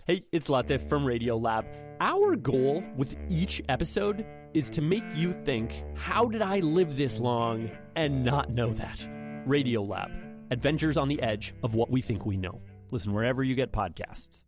Hey, it's Latif from Radiolab. Our goal with each episode is to make you think, how did I live this long and not know that? Radiolab, adventures on the edge of what we think we know. Listen wherever you get podcasts.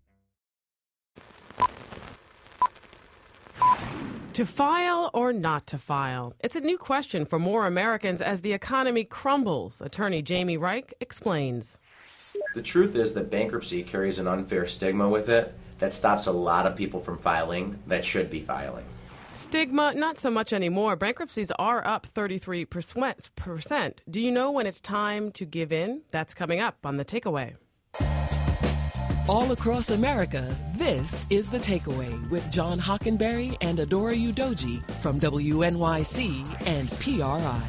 To file or not to file? It's a new question for more Americans as the economy crumbles. Attorney Jamie Reich explains. The truth is that bankruptcy carries an unfair stigma with it that stops a lot of people from filing that should be filing. Stigma, not so much anymore. Bankruptcies are up 33%. Do you know when it's time to give in? That's coming up on The Takeaway. All across America, this is The Takeaway with John Hockenberry and Adora Udoji from WNYC and PRI.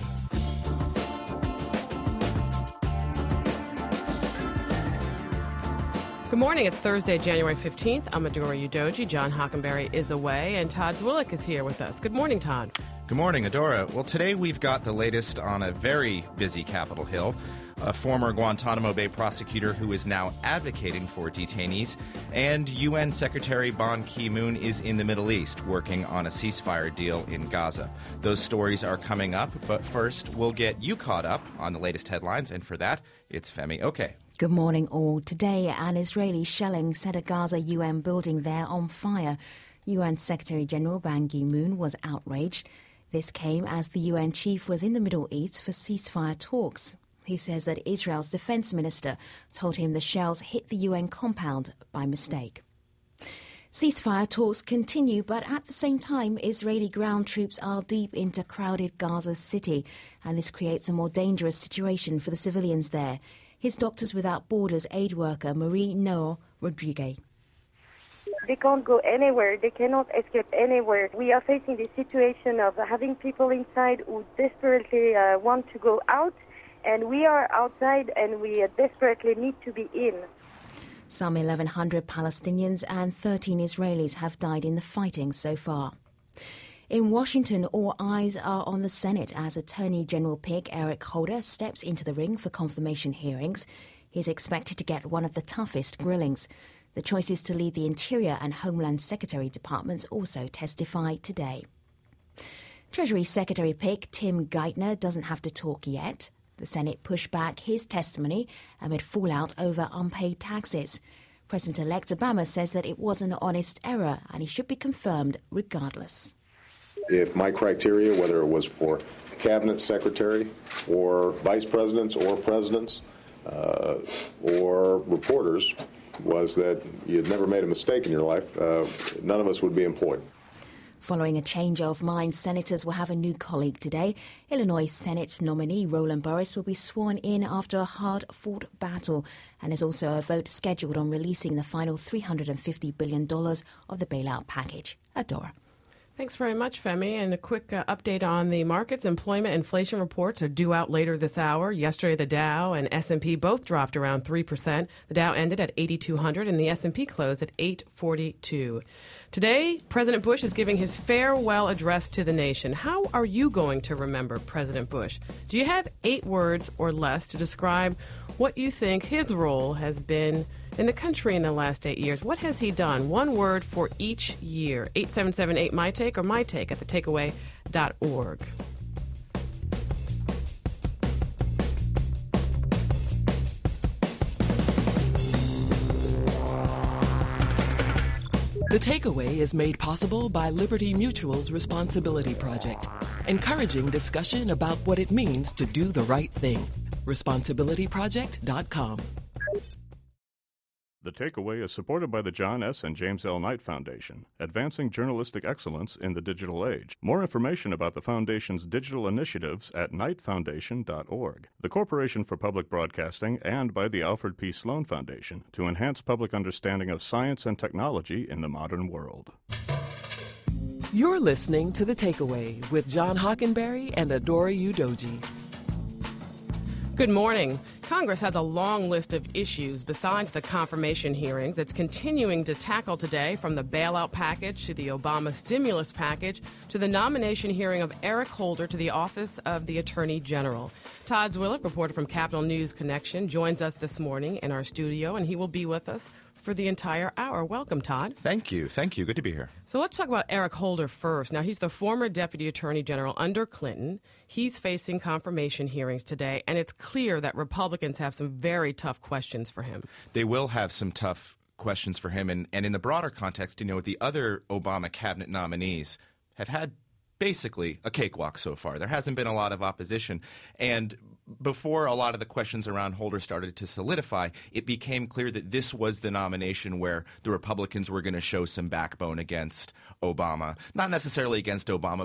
Good morning. It's Thursday, January 15th. I'm Adora Udoji. John Hockenberry is away, and Todd Zwillich is here with us. Good morning, Todd. Good morning, Adora. Well, today we've got the latest on a very busy Capitol Hill. A former Guantanamo Bay prosecutor who is now advocating for detainees, and UN Secretary Ban Ki-moon is in the Middle East working on a ceasefire deal in Gaza. Those stories are coming up, but first we'll get you caught up on the latest headlines, and for that, it's Femi Oke. Good morning, all. Today, an Israeli shelling set a Gaza UN building there on fire. UN Secretary-General Ban Ki-moon was outraged. This came as the UN chief was in the Middle East for ceasefire talks. He says that Israel's defense minister told him the shells hit the UN compound by mistake. Ceasefire talks continue, but at the same time, Israeli ground troops are deep into crowded Gaza City, and this creates a more dangerous situation for the civilians there. Here's Doctors Without Borders aid worker Marie Noor Rodriguez. They can't go anywhere. They cannot escape anywhere. We are facing the situation of having people inside who desperately want to go out, and we are outside and we desperately need to be in. Some 1,100 Palestinians and 13 Israelis have died in the fighting so far. In Washington, all eyes are on the Senate as Attorney General pick Eric Holder steps into the ring for confirmation hearings. He's expected to get one of the toughest grillings. The choices to lead the Interior and Homeland Secretary departments also testify today. Treasury Secretary pick Tim Geithner doesn't have to talk yet. The Senate pushed back his testimony amid fallout over unpaid taxes. President-elect Obama says that it was an honest error and he should be confirmed regardless. If my criteria, whether it was for cabinet secretary or vice presidents or presidents or reporters, was that you had never made a mistake in your life, none of us would be employed. Following a change of mind, senators will have a new colleague today. Illinois Senate nominee Roland Burris will be sworn in after a hard-fought battle, and there's also a vote scheduled on releasing the final $350 billion of the bailout package. Adora. Thanks very much, Femi. And a quick update on the markets. Employment inflation reports are due out later this hour. Yesterday, the Dow and S&P both dropped around 3%. The Dow ended at 8,200 and the S&P closed at 842. Today, President Bush is giving his farewell address to the nation. How are you going to remember President Bush? Do you have 8 words or less to describe what you think his role has been in the country in the last 8 years? What has he done? One word for each year. 877-8MyTake or MyTake at thetakeaway.org. The Takeaway is made possible by Liberty Mutual's Responsibility Project, encouraging discussion about what it means to do the right thing. ResponsibilityProject.com. The Takeaway is supported by the John S. and James L. Knight Foundation, advancing journalistic excellence in the digital age. More information about the Foundation's digital initiatives at knightfoundation.org. The Corporation for Public Broadcasting and by the Alfred P. Sloan Foundation to enhance public understanding of science and technology in the modern world. You're listening to The Takeaway with John Hockenberry and Adora Udoji. Good morning. Congress has a long list of issues besides the confirmation hearings it's continuing to tackle today, from the bailout package to the Obama stimulus package to the nomination hearing of Eric Holder to the office of the Attorney General. Todd Zwillich, reporter from Capitol News Connection, joins us this morning in our studio, and he will be with us for the entire hour. Welcome, Todd. Thank you. Good to be here. So let's talk about Eric Holder first. Now, he's the former Deputy Attorney General under Clinton. He's facing confirmation hearings today, and it's clear that Republicans have some very tough questions for him. They will have some tough questions for him. And in the broader context, the other Obama cabinet nominees have had basically a cakewalk so far. There hasn't been a lot of opposition. And before a lot of the questions around Holder started to solidify, it became clear that this was the nomination where the Republicans were going to show some backbone against Obama. Not necessarily against Obama,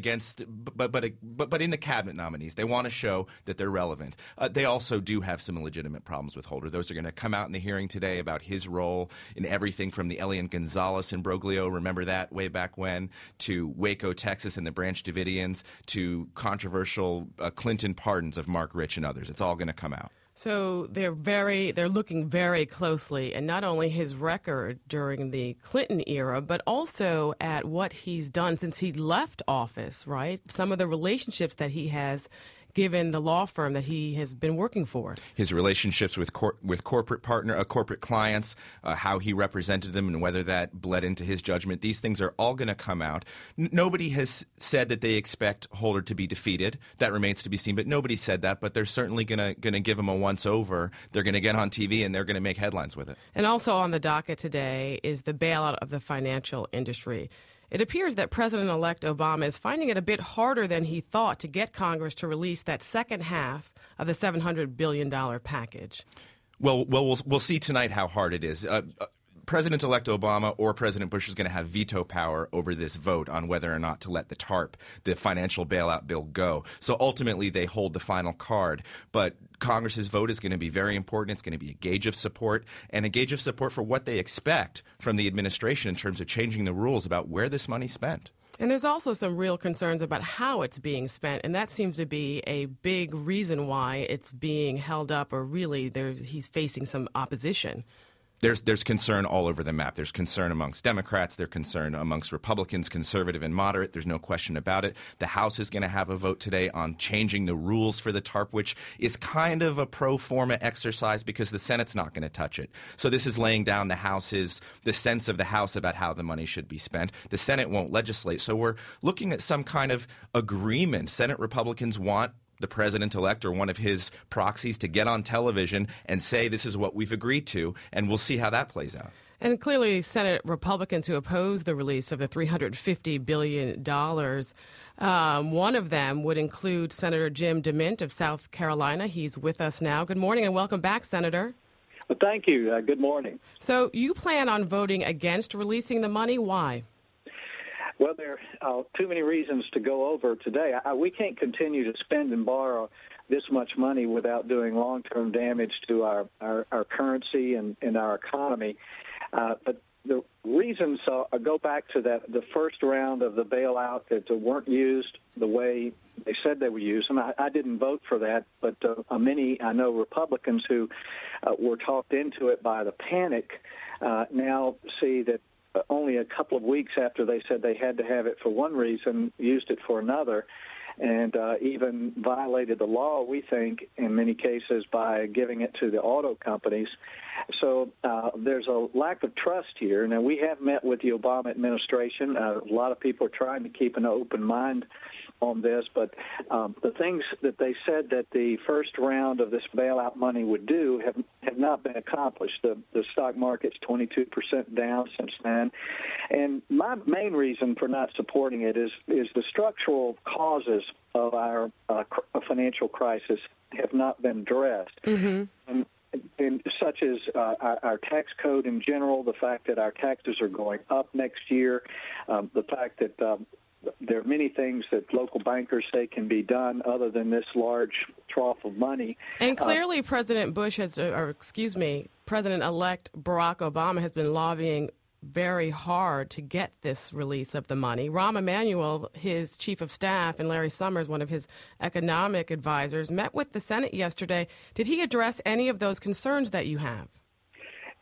but in the cabinet nominees. They want to show that they're relevant. They also do have some legitimate problems with Holder. Those are going to come out in the hearing today about his role in everything from the Elian Gonzalez imbroglio, remember that way back when, to Waco, Texas, and the Branch Davidians, to controversial Clinton pardons of Mark Rich and others. It's all going to come out. So they're looking very closely at not only his record during the Clinton era, but also at what he's done since he left office, right? Some of the relationships that he has given the law firm that he has been working for. His relationships with corporate clients, how he represented them, and whether that bled into his judgment. These things are all going to come out. Nobody has said that they expect Holder to be defeated. That remains to be seen, but nobody said that. But they're certainly going to give him a once-over. They're going to get on TV, and they're going to make headlines with it. And also on the docket today is the bailout of the financial industry. It appears that President-elect Obama is finding it a bit harder than he thought to get Congress to release that second half of the $700 billion package. Well, we'll see tonight how hard it is. President-elect Obama or President Bush is going to have veto power over this vote on whether or not to let the TARP, the financial bailout bill, go. So ultimately, they hold the final card. But Congress's vote is going to be very important. It's going to be a gauge of support, and a gauge of support for what they expect from the administration in terms of changing the rules about where this money's spent. And there's also some real concerns about how it's being spent, and that seems to be a big reason why it's being held up, or really he's facing some opposition. There's concern all over the map. There's concern amongst Democrats. There's concern amongst Republicans, conservative and moderate. There's no question about it. The House is going to have a vote today on changing the rules for the TARP, which is kind of a pro forma exercise because the Senate's not going to touch it. So this is laying down the sense of the House about how the money should be spent. The Senate won't legislate. So we're looking at some kind of agreement. Senate Republicans want the president-elect or one of his proxies to get on television and say this is what we've agreed to, and we'll see how that plays out. And clearly, Senate Republicans who oppose the release of the $350 billion, one of them would include Senator Jim DeMint of South Carolina. He's with us now. Good morning and welcome back, Senator. Well, thank you. Good morning. So you plan on voting against releasing the money. Why? Well, there are too many reasons to go over today. We can't continue to spend and borrow this much money without doing long-term damage to our currency and our economy. But the reasons go back to the first round of the bailout that weren't used the way they said they were used. And I didn't vote for that, but many, I know, Republicans who were talked into it by the panic now see that only a couple of weeks after they said they had to have it for one reason, used it for another, and even violated the law, we think, in many cases by giving it to the auto companies. So there's a lack of trust here. Now, we have met with the Obama administration. A lot of people are trying to keep an open mind on this, but the things that they said that the first round of this bailout money would do have not been accomplished. The stock market's 22% down since then. And my main reason for not supporting it is the structural causes of our financial crisis have not been addressed. Mm-hmm. And such as our tax code in general, the fact that our taxes are going up next year, the fact that there are many things that local bankers say can be done other than this large trough of money. And clearly President Bush President-elect Barack Obama has been lobbying very hard to get this release of the money. Rahm Emanuel, his chief of staff, and Larry Summers, one of his economic advisors, met with the Senate yesterday. Did he address any of those concerns that you have?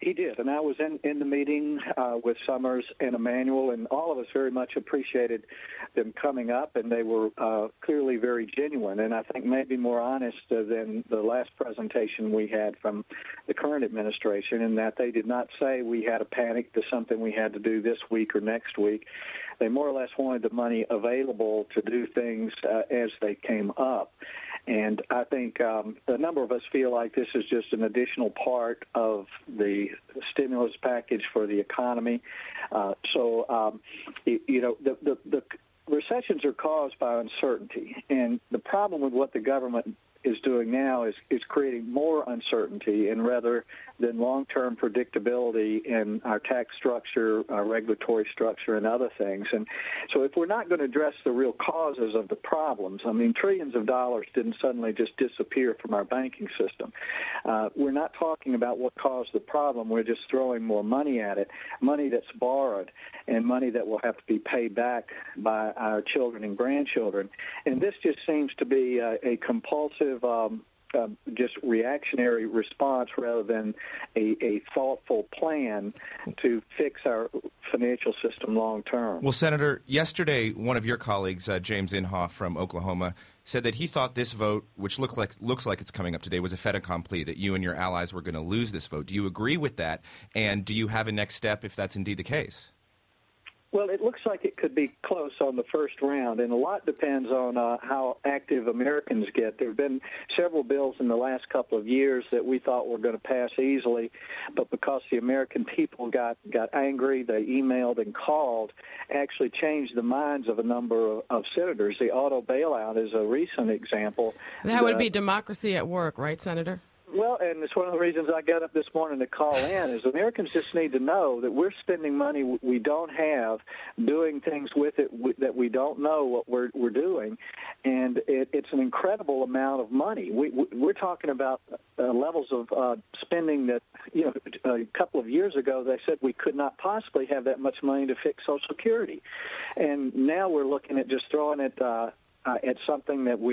He did, and I was in the meeting with Summers and Emanuel, and all of us very much appreciated them coming up, and they were clearly very genuine, and I think maybe more honest than the last presentation we had from the current administration, in that they did not say we had a panic to something we had to do this week or next week. They more or less wanted the money available to do things as they came up. And I think a number of us feel like this is just an additional part of the stimulus package for the economy. The recessions are caused by uncertainty. And the problem with what the government is doing now is creating more uncertainty, and rather than long-term predictability in our tax structure, our regulatory structure, and other things. And so if we're not going to address the real causes of the problems, I mean, trillions of dollars didn't suddenly just disappear from our banking system. We're not talking about what caused the problem. We're just throwing more money at it, money that's borrowed and money that will have to be paid back by our children and grandchildren. And this just seems to be a compulsive just reactionary response rather than a thoughtful plan to fix our financial system long term. Well, Senator, yesterday one of your colleagues, James Inhofe from Oklahoma, said that he thought this vote, which looks like it's coming up today, was a fait accompli, that you and your allies were going to lose this vote. Do you agree with that? And do you have a next step if that's indeed the case? Well, it looks like it could be close on the first round, and a lot depends on how active Americans get. There have been several bills in the last couple of years that we thought were going to pass easily, but because the American people got angry, they emailed and called, actually changed the minds of a number of senators. The auto bailout is a recent example. That would be democracy at work, right, Senator? Well, and it's one of the reasons I got up this morning to call in, is Americans just need to know that we're spending money we don't have, doing things with it that we don't know what we're doing, and it's an incredible amount of money. We're talking about levels of spending that, a couple of years ago they said we could not possibly have that much money to fix Social Security, and now we're looking at just throwing it at something that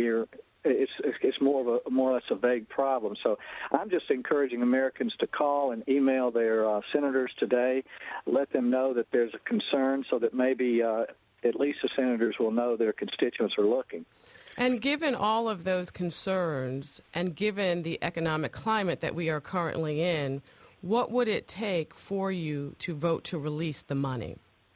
it's more or less a vague problem. So I'm just encouraging Americans to call and email their senators today, let them know that there's a concern, so that maybe at least the senators will know their constituents are looking. And given all of those concerns, and given the economic climate that we are currently in, what would it take for you to vote to release the money?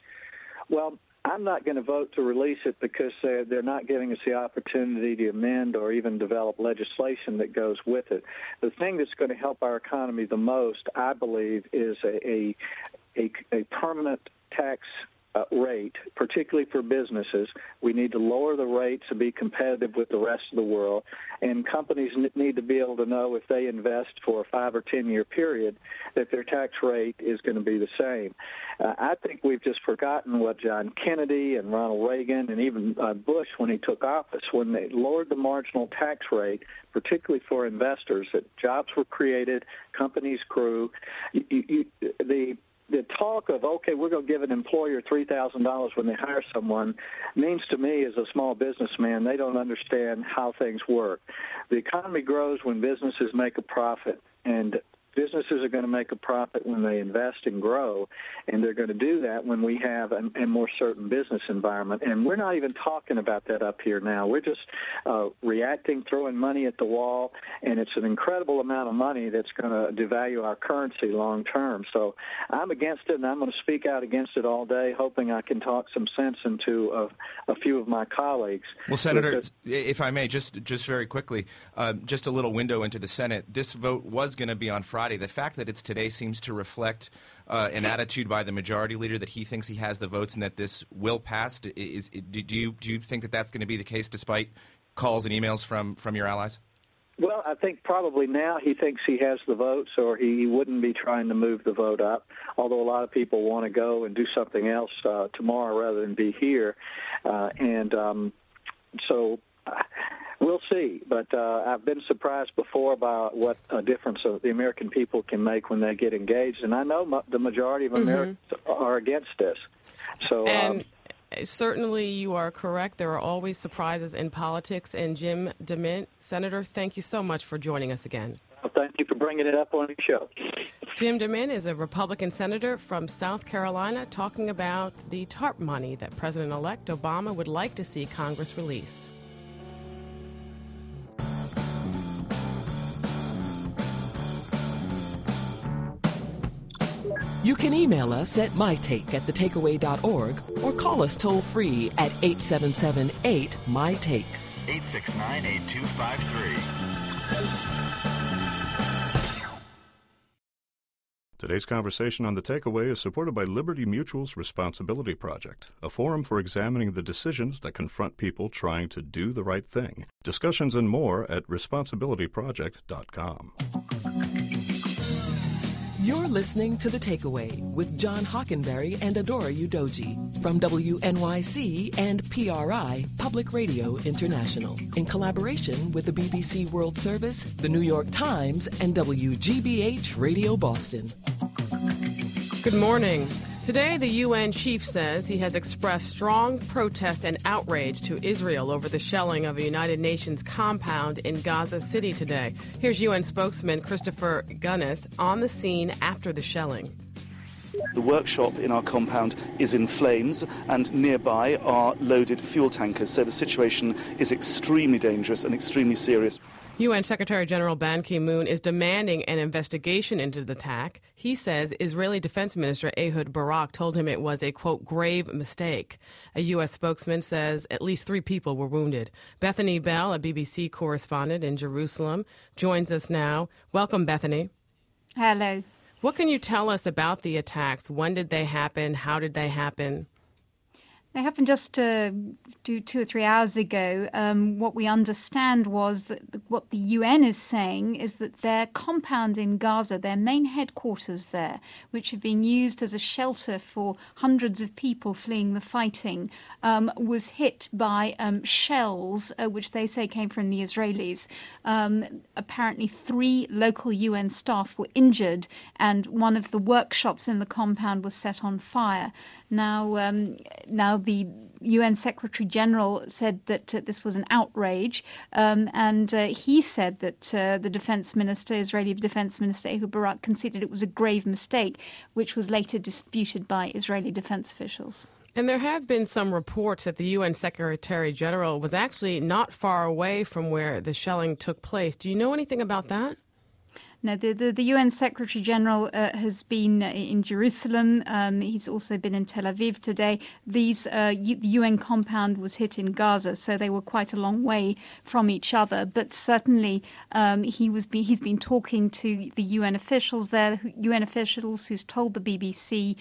Well, I'm not going to vote to release it because they're not giving us the opportunity to amend or even develop legislation that goes with it. The thing that's going to help our economy the most, I believe, is a permanent tax rate, particularly for businesses. We need to lower the rates to be competitive with the rest of the world, and companies need to be able to know if they invest for a 5 or 10 year period that their tax rate is going to be the same. I think we've just forgotten what John Kennedy and Ronald Reagan and even Bush, when he took office, when they lowered the marginal tax rate, particularly for investors, that jobs were created, companies grew. The talk of, okay, we're going to give an employer $3,000 when they hire someone means to me, as a small businessman, they don't understand how things work. The economy grows when businesses make a profit, and businesses are going to make a profit when they invest and grow, and they're going to do that when we have a more certain business environment. And we're not even talking about that up here now. We're just reacting, throwing money at the wall, and it's an incredible amount of money that's going to devalue our currency long term. So I'm against it, and I'm going to speak out against it all day, hoping I can talk some sense into a few of my colleagues. Well, Senator, if I may, just very quickly, just a little window into the Senate. This vote was going to be on Friday. The fact that it's today seems to reflect an attitude by the majority leader that he thinks he has the votes and that this will pass. Do you think that that's going to be the case despite calls and emails from your allies? Well, I think probably now he thinks he has the votes, or he wouldn't be trying to move the vote up, although a lot of people want to go and do something else tomorrow rather than be here. So we'll see, but I've been surprised before by what a difference the American people can make when they get engaged, and I know the majority of Americans are against this. So. Certainly you are correct. There are always surprises in politics. And Jim DeMint, Senator, thank you so much for joining us again. Well, thank you for bringing it up on the show. Jim DeMint is a Republican senator from South Carolina talking about the TARP money that President-elect Obama would like to see Congress release. You can email us at mytake@thetakeaway.org or call us toll-free at 877-8-MY-TAKE. 869-8253. Today's conversation on The Takeaway is supported by Liberty Mutual's Responsibility Project, a forum for examining the decisions that confront people trying to do the right thing. Discussions and more at responsibilityproject.com. You're listening to The Takeaway with John Hockenberry and Adora Udoji from WNYC and PRI, Public Radio International, in collaboration with the BBC World Service, the New York Times, and WGBH Radio Boston. Good morning. Today, the UN chief says he has expressed strong protest and outrage to Israel over the shelling of a United Nations compound in Gaza City today. Here's UN spokesman Christopher Gunnis on the scene after the shelling. The workshop in our compound is in flames, and nearby are loaded fuel tankers, so the situation is extremely dangerous and extremely serious. UN Secretary General Ban Ki-moon is demanding an investigation into the attack. He says Israeli Defense Minister Ehud Barak told him it was a, quote, grave mistake. A U.S. spokesman says at least 3 people were wounded. Bethany Bell, a BBC correspondent in Jerusalem, joins us now. Welcome, Bethany. Hello. What can you tell us about the attacks? When did they happen? How did they happen? They happened just 2 or 3 hours ago. What we understand was that what the UN is saying is that their compound in Gaza, their main headquarters there, which had been used as a shelter for hundreds of people fleeing the fighting, was hit by shells, which they say came from the Israelis. Apparently 3 local UN staff were injured, and one of the workshops in the compound was set on fire. Now the UN Secretary General said that this was an outrage, and he said that the Israeli Defense Minister Ehud Barak conceded it was a grave mistake, which was later disputed by Israeli defense officials. And there have been some reports that the UN Secretary General was actually not far away from where the shelling took place. Do you know anything about that? No, the UN Secretary General has been in Jerusalem. He's also been in Tel Aviv today. The UN compound was hit in Gaza, so they were quite a long way from each other. But certainly he's been talking to the UN officials there, UN officials who's told the BBC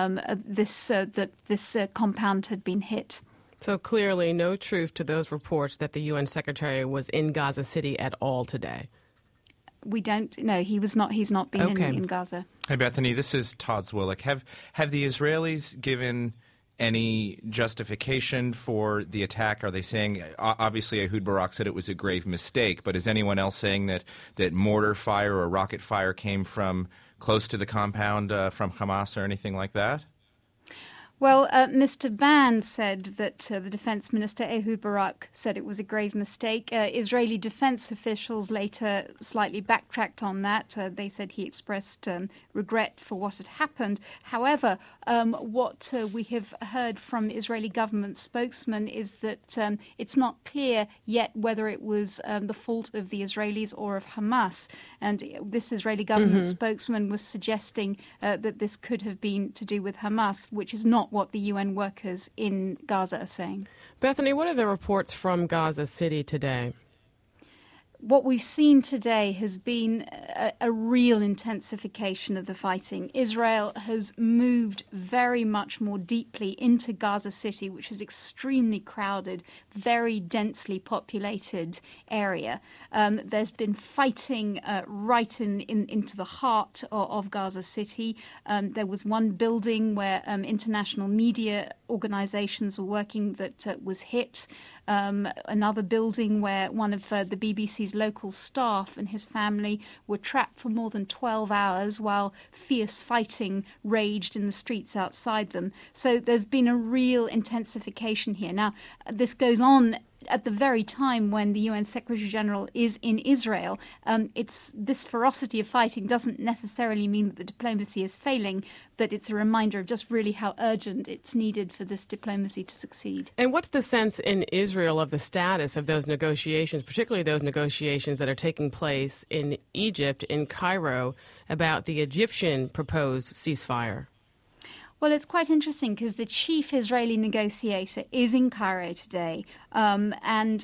that this compound had been hit. So clearly no truth to those reports that the UN Secretary was in Gaza City at all today. We don't know. He's not been in Gaza. Hey, Bethany, this is Todd Zwillich. Have the Israelis given any justification for the attack? Are they saying, obviously Ehud Barak said it was a grave mistake, but is anyone else saying that mortar fire or rocket fire came from close to the compound from Hamas or anything like that? Well, Mr. Ban said that the Defense Minister Ehud Barak said it was a grave mistake. Israeli defense officials later slightly backtracked on that. They said he expressed regret for what had happened. However, what we have heard from Israeli government spokesman is that it's not clear yet whether it was the fault of the Israelis or of Hamas. And this Israeli government spokesman was suggesting that this could have been to do with Hamas, which is not what the UN workers in Gaza are saying. Bethany, what are the reports from Gaza City today? What we've seen today has been a real intensification of the fighting. Israel has moved very much more deeply into Gaza City, which is extremely crowded, very densely populated area. There's been fighting right into the heart of Gaza City. There was one building where international media organizations were working that was hit. Another building where one of the BBC's local staff and his family were trapped for more than 12 hours while fierce fighting raged in the streets outside them. So there's been a real intensification here. Now, this goes on at the very time when the UN Secretary General is in Israel. It's this ferocity of fighting doesn't necessarily mean that the diplomacy is failing, but it's a reminder of just really how urgent it's needed for this diplomacy to succeed. And what's the sense in Israel of the status of those negotiations, particularly those negotiations that are taking place in Egypt, in Cairo, about the Egyptian proposed ceasefire? Well, it's quite interesting because the chief Israeli negotiator is in Cairo today, and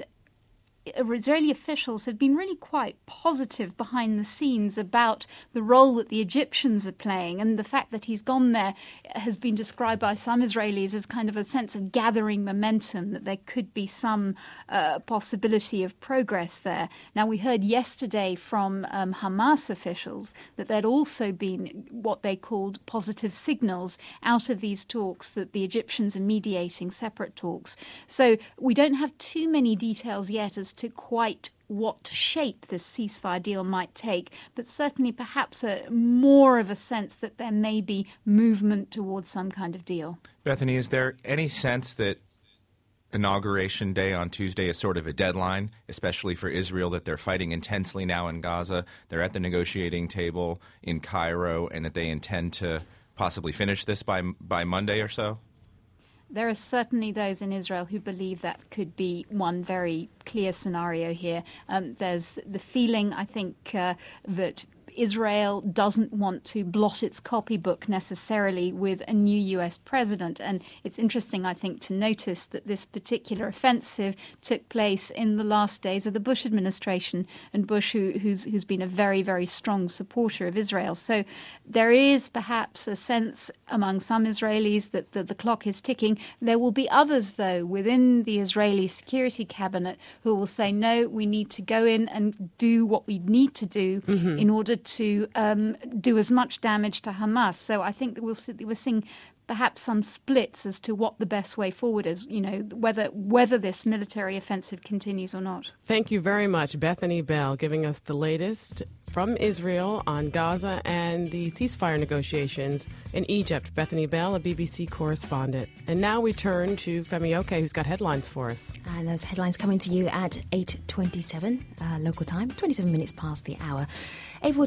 Israeli officials have been really quite positive behind the scenes about the role that the Egyptians are playing, and the fact that he's gone there has been described by some Israelis as kind of a sense of gathering momentum, that there could be some possibility of progress there. Now, we heard yesterday from Hamas officials that there'd also been what they called positive signals out of these talks, that the Egyptians are mediating separate talks. So we don't have too many details yet as to quite what shape this ceasefire deal might take, but certainly perhaps more of a sense that there may be movement towards some kind of deal. Bethany, is there any sense that Inauguration Day on Tuesday is sort of a deadline, especially for Israel, that they're fighting intensely now in Gaza, they're at the negotiating table in Cairo, and that they intend to possibly finish this by Monday or so? There are certainly those in Israel who believe that could be one very clear scenario here. There's the feeling, I think, that Israel doesn't want to blot its copybook necessarily with a new US president. And it's interesting, I think, to notice that this particular offensive took place in the last days of the Bush administration, and Bush, who's been a very, very strong supporter of Israel. So there is perhaps a sense among some Israelis that the clock is ticking. There will be others, though, within the Israeli security cabinet who will say, no, we need to go in and do what we need to do in order to do as much damage to Hamas. So I think that we're seeing perhaps some splits as to what the best way forward is, whether this military offensive continues or not. Thank you very much, Bethany Bell, giving us the latest from Israel on Gaza and the ceasefire negotiations in Egypt. Bethany Bell, a BBC correspondent. And now we turn to Femi Oke, who's got headlines for us. And those headlines coming to you at 8:27 local time, 27 minutes past the hour. Apple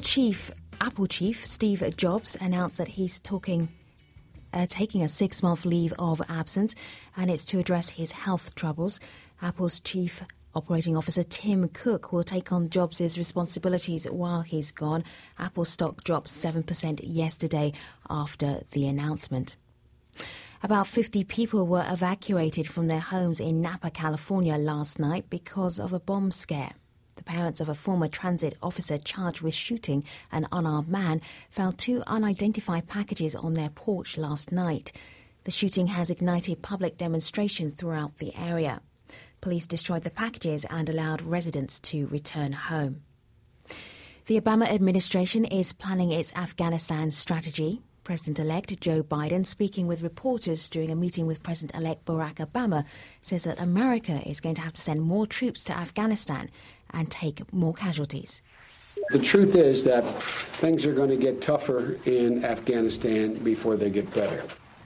chief Steve Jobs announced that he's taking a 6-month leave of absence, and it's to address his health troubles. Apple's chief operating officer Tim Cook will take on Jobs' responsibilities while he's gone. Apple stock dropped 7% yesterday after the announcement. About 50 people were evacuated from their homes in Napa, California last night because of a bomb scare. The parents of a former transit officer charged with shooting an unarmed man found 2 unidentified packages on their porch last night. The shooting has ignited public demonstrations throughout the area. Police destroyed the packages and allowed residents to return home. The Obama administration is planning its Afghanistan strategy. President-elect Joe Biden, speaking with reporters during a meeting with President-elect Barack Obama, says that America is going to have to send more troops to Afghanistan and take more casualties. The truth is that things are going to get tougher in Afghanistan before they get better.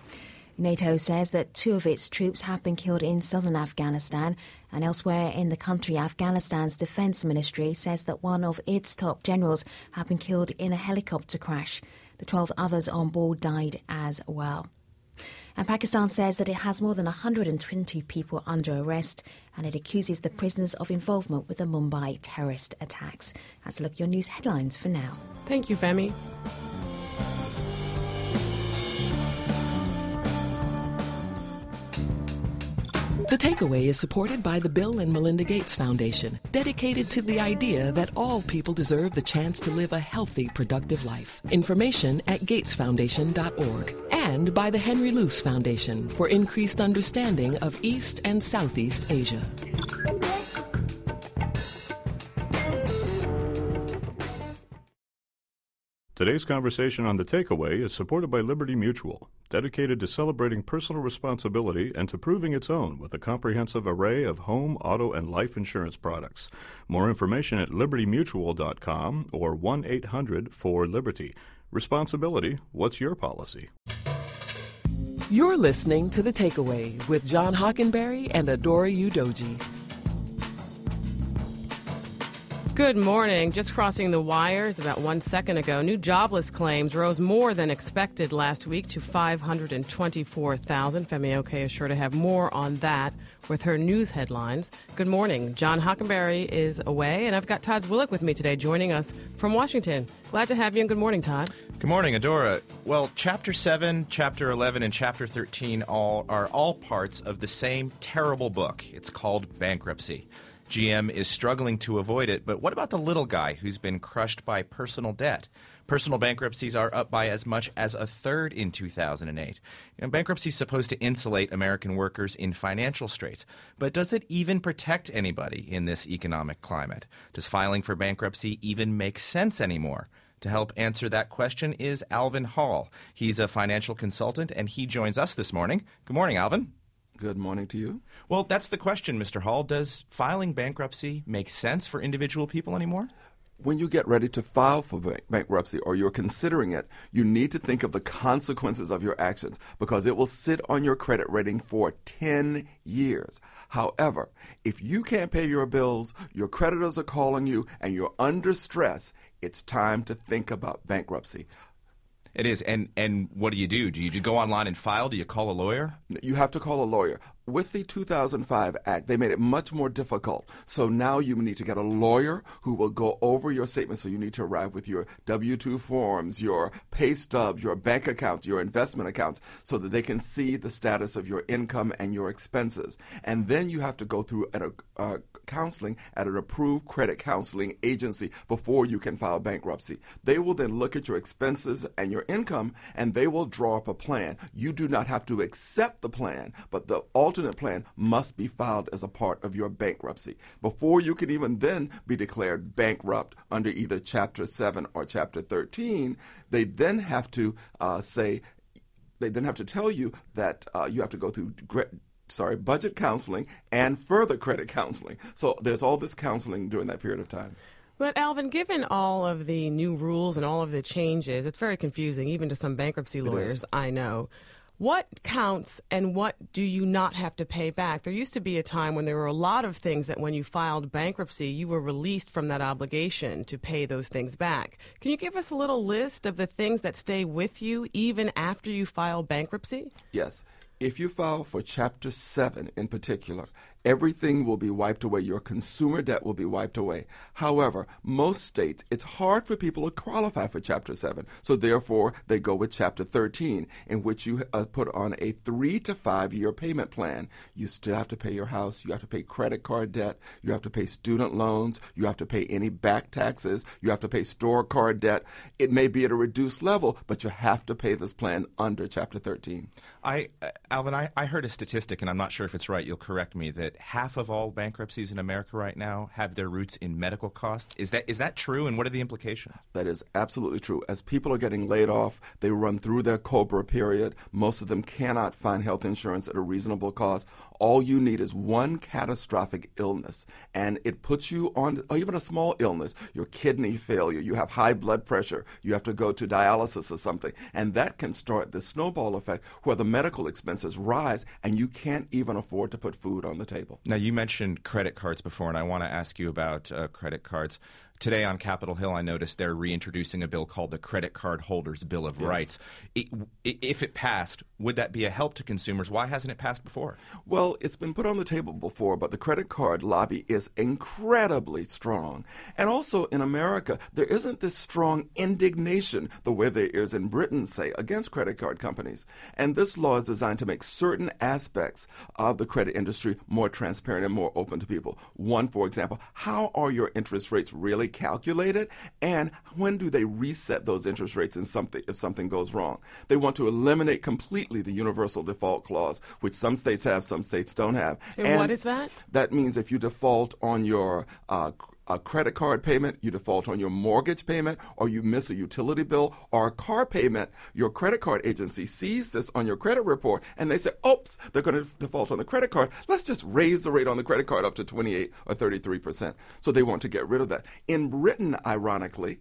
NATO says that 2 of its troops have been killed in southern Afghanistan, and elsewhere in the country, Afghanistan's defense ministry says that 1 of its top generals have been killed in a helicopter crash. The 12 others on board died as well. And Pakistan says that it has more than 120 people under arrest, and it accuses the prisoners of involvement with the Mumbai terrorist attacks. That's a look at your news headlines for now. Thank you, Femi. The Takeaway is supported by the Bill and Melinda Gates Foundation, dedicated to the idea that all people deserve the chance to live a healthy, productive life. Information at gatesfoundation.org. And by the Henry Luce Foundation for increased understanding of East and Southeast Asia. Today's conversation on The Takeaway is supported by Liberty Mutual, dedicated to celebrating personal responsibility and to proving its own with a comprehensive array of home, auto, and life insurance products. More information at libertymutual.com or 1-800-4-LIBERTY. Responsibility, what's your policy? You're listening to The Takeaway with John Hockenberry and Adora Udoji. Good morning. Just crossing the wires about 1 second ago, new jobless claims rose more than expected last week to 524,000. Femi Oke is sure to have more on that with her news headlines. Good morning. John Hockenberry is away, and I've got Todd Zwillich with me today, joining us from Washington. Glad to have you, and good morning, Todd. Good morning, Adora. Well, Chapter 7, Chapter 11, and Chapter 13 are all parts of the same terrible book. It's called bankruptcy. GM is struggling to avoid it, but what about the little guy who's been crushed by personal debt? Personal bankruptcies are up by as much as a third in 2008. Bankruptcy is supposed to insulate American workers in financial straits, but does it even protect anybody in this economic climate? Does filing for bankruptcy even make sense anymore? To help answer that question is Alvin Hall. He's a financial consultant, and he joins us this morning. Good morning, Alvin. Good morning to you. Well, that's the question, Mr. Hall. Does filing bankruptcy make sense for individual people anymore? When you get ready to file for bankruptcy or you're considering it, you need to think of the consequences of your actions because it will sit on your credit rating for 10 years. However, if you can't pay your bills, your creditors are calling you, and you're under stress, it's time to think about bankruptcy. It is. And what do? Do you just go online and file? Do you call a lawyer? You have to call a lawyer. With the 2005 Act, they made it much more difficult. So now you need to get a lawyer who will go over your statements. So you need to arrive with your W-2 forms, your pay stubs, your bank accounts, your investment accounts, so that they can see the status of your income and your expenses. And then you have to go through counseling at an approved credit counseling agency before you can file bankruptcy. They will then look at your expenses and your income, and they will draw up a plan. You do not have to accept the plan, but the alternate plan must be filed as a part of your bankruptcy before you can even then be declared bankrupt under either Chapter 7 or Chapter 13. They then have to tell you that you have to go through budget counseling and further credit counseling. So there's all this counseling during that period of time. But Alvin, given all of the new rules and all of the changes, it's very confusing, even to some bankruptcy lawyers I know. What counts and what do you not have to pay back? There used to be a time when there were a lot of things that when you filed bankruptcy, you were released from that obligation to pay those things back. Can you give us a little list of the things that stay with you even after you file bankruptcy? Yes. If you file for Chapter 7 in particular, everything will be wiped away. Your consumer debt will be wiped away. However, most states, it's hard for people to qualify for Chapter 7. So therefore, they go with Chapter 13, in which you put on a 3 to 5 year payment plan. You still have to pay your house. You have to pay credit card debt. You have to pay student loans. You have to pay any back taxes. You have to pay store card debt. It may be at a reduced level, but you have to pay this plan under Chapter 13. Alvin, I heard a statistic, and I'm not sure if it's right. You'll correct me, that half of all bankruptcies in America right now have their roots in medical costs. Is that true, and what are the implications? That is absolutely true. As people are getting laid off, they run through their COBRA period. Most of them cannot find health insurance at a reasonable cost. All you need is one catastrophic illness, and it puts you on, or even a small illness, your kidney failure, you have high blood pressure, you have to go to dialysis or something, and that can start the snowball effect where the medical expenses rise and you can't even afford to put food on the table. Now, you mentioned credit cards before, and I want to ask you about credit cards. Today on Capitol Hill, I noticed they're reintroducing a bill called the Credit Card Holders Bill of Rights. If it passed, would that be a help to consumers? Why hasn't it passed before? Well, it's been put on the table before, but the credit card lobby is incredibly strong. And also in America, there isn't this strong indignation the way there is in Britain, say, against credit card companies. And this law is designed to make certain aspects of the credit industry more transparent and more open to people. One, for example, how are your interest rates really calculated, and when do they reset those interest rates if something goes wrong? They want to eliminate completely the universal default clause, which some states have, some states don't have. And what is that? That means if you default on your a credit card payment, you default on your mortgage payment, or you miss a utility bill or a car payment, your credit card agency sees this on your credit report and they say, oops, they're going to default on the credit card. Let's just raise the rate on the credit card up to 28 or 33%. So they want to get rid of that. In Britain, ironically,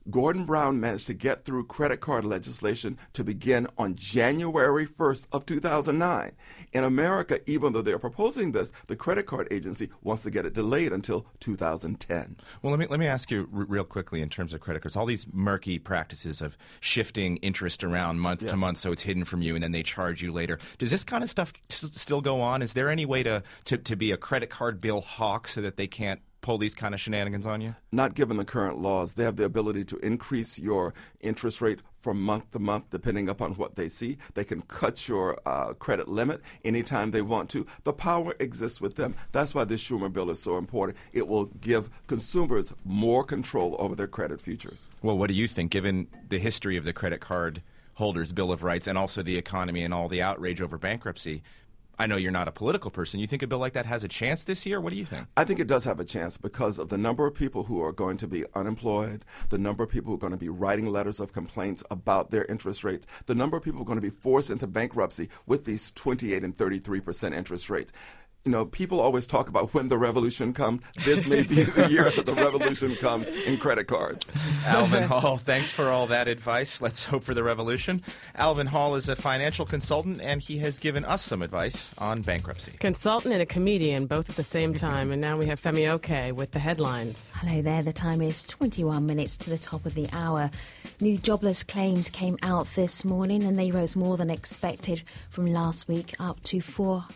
Gordon Brown managed to get through credit card legislation to begin on January 1st of 2009. In America, even though they're proposing this, the credit card agency wants to get it delayed until 2010. Well, let me ask you real quickly in terms of credit cards. All these murky practices of shifting interest around month to month so it's hidden from you and then they charge you later. Does this kind of stuff still go on? Is there any way to be a credit card bill hawk so that they can't pull these kind of shenanigans on you? Not given the current laws. They have the ability to increase your interest rate from month to month depending upon what they see. They can cut your credit limit anytime they want to. The power exists with them. That's why this Schumer bill is so important. It will give consumers more control over their credit futures. Well, what do you think, given the history of the credit card holders' Bill of Rights and also the economy and all the outrage over bankruptcy? I know you're not a political person. You think a bill like that has a chance this year? What do you think? I think it does have a chance because of the number of people who are going to be unemployed, the number of people who are going to be writing letters of complaints about their interest rates, the number of people who are going to be forced into bankruptcy with these 28 and 33% interest rates. You know, people always talk about when the revolution comes. This may be the year that the revolution comes in credit cards. Alvin Hall, thanks for all that advice. Let's hope for the revolution. Alvin Hall is a financial consultant, and he has given us some advice on bankruptcy. Consultant and a comedian, both at the same time. And now we have Femi Oke with the headlines. Hello there. The time is 21 minutes to the top of the hour. New jobless claims came out this morning, and they rose more than expected from last week, up to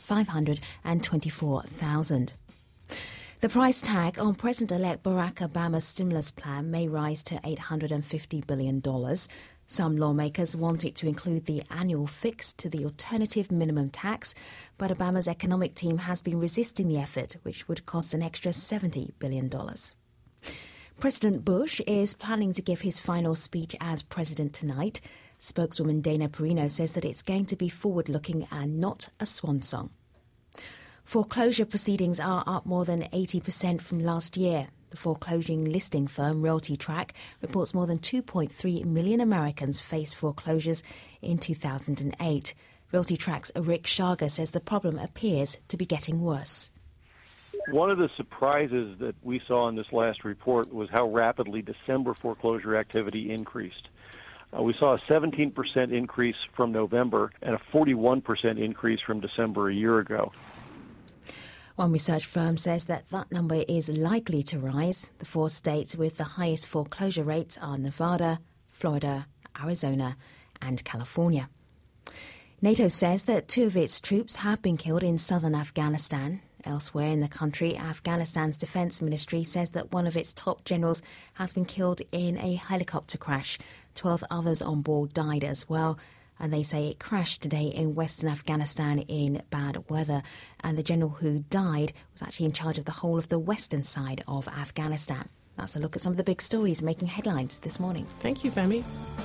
524,000. The price tag on President-elect Barack Obama's stimulus plan may rise to $850 billion. Some lawmakers want it to include the annual fix to the alternative minimum tax, but Obama's economic team has been resisting the effort, which would cost an extra $70 billion. President Bush is planning to give his final speech as president tonight. Spokeswoman Dana Perino says that it's going to be forward-looking and not a swan song. Foreclosure proceedings are up more than 80% from last year. The foreclosing listing firm RealtyTrac reports more than 2.3 million Americans faced foreclosures in 2008. RealtyTrac's Rick Schager says the problem appears to be getting worse. One of the surprises that we saw in this last report was how rapidly December foreclosure activity increased. We saw a 17% increase from November and a 41% increase from December a year ago. One research firm says that number is likely to rise. The 4 states with the highest foreclosure rates are Nevada, Florida, Arizona, and California. NATO says that 2 of its troops have been killed in southern Afghanistan. Elsewhere in the country, Afghanistan's defense ministry says that one of its top generals has been killed in a helicopter crash. 12 others on board died as well. And they say it crashed today in western Afghanistan in bad weather. And the general who died was actually in charge of the whole of the western side of Afghanistan. That's a look at some of the big stories making headlines this morning. Thank you, Femi.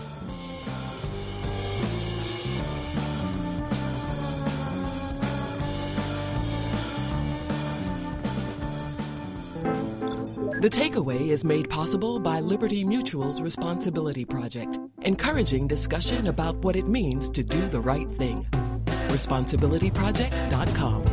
The Takeaway is made possible by Liberty Mutual's Responsibility Project, encouraging discussion about what it means to do the right thing. ResponsibilityProject.com.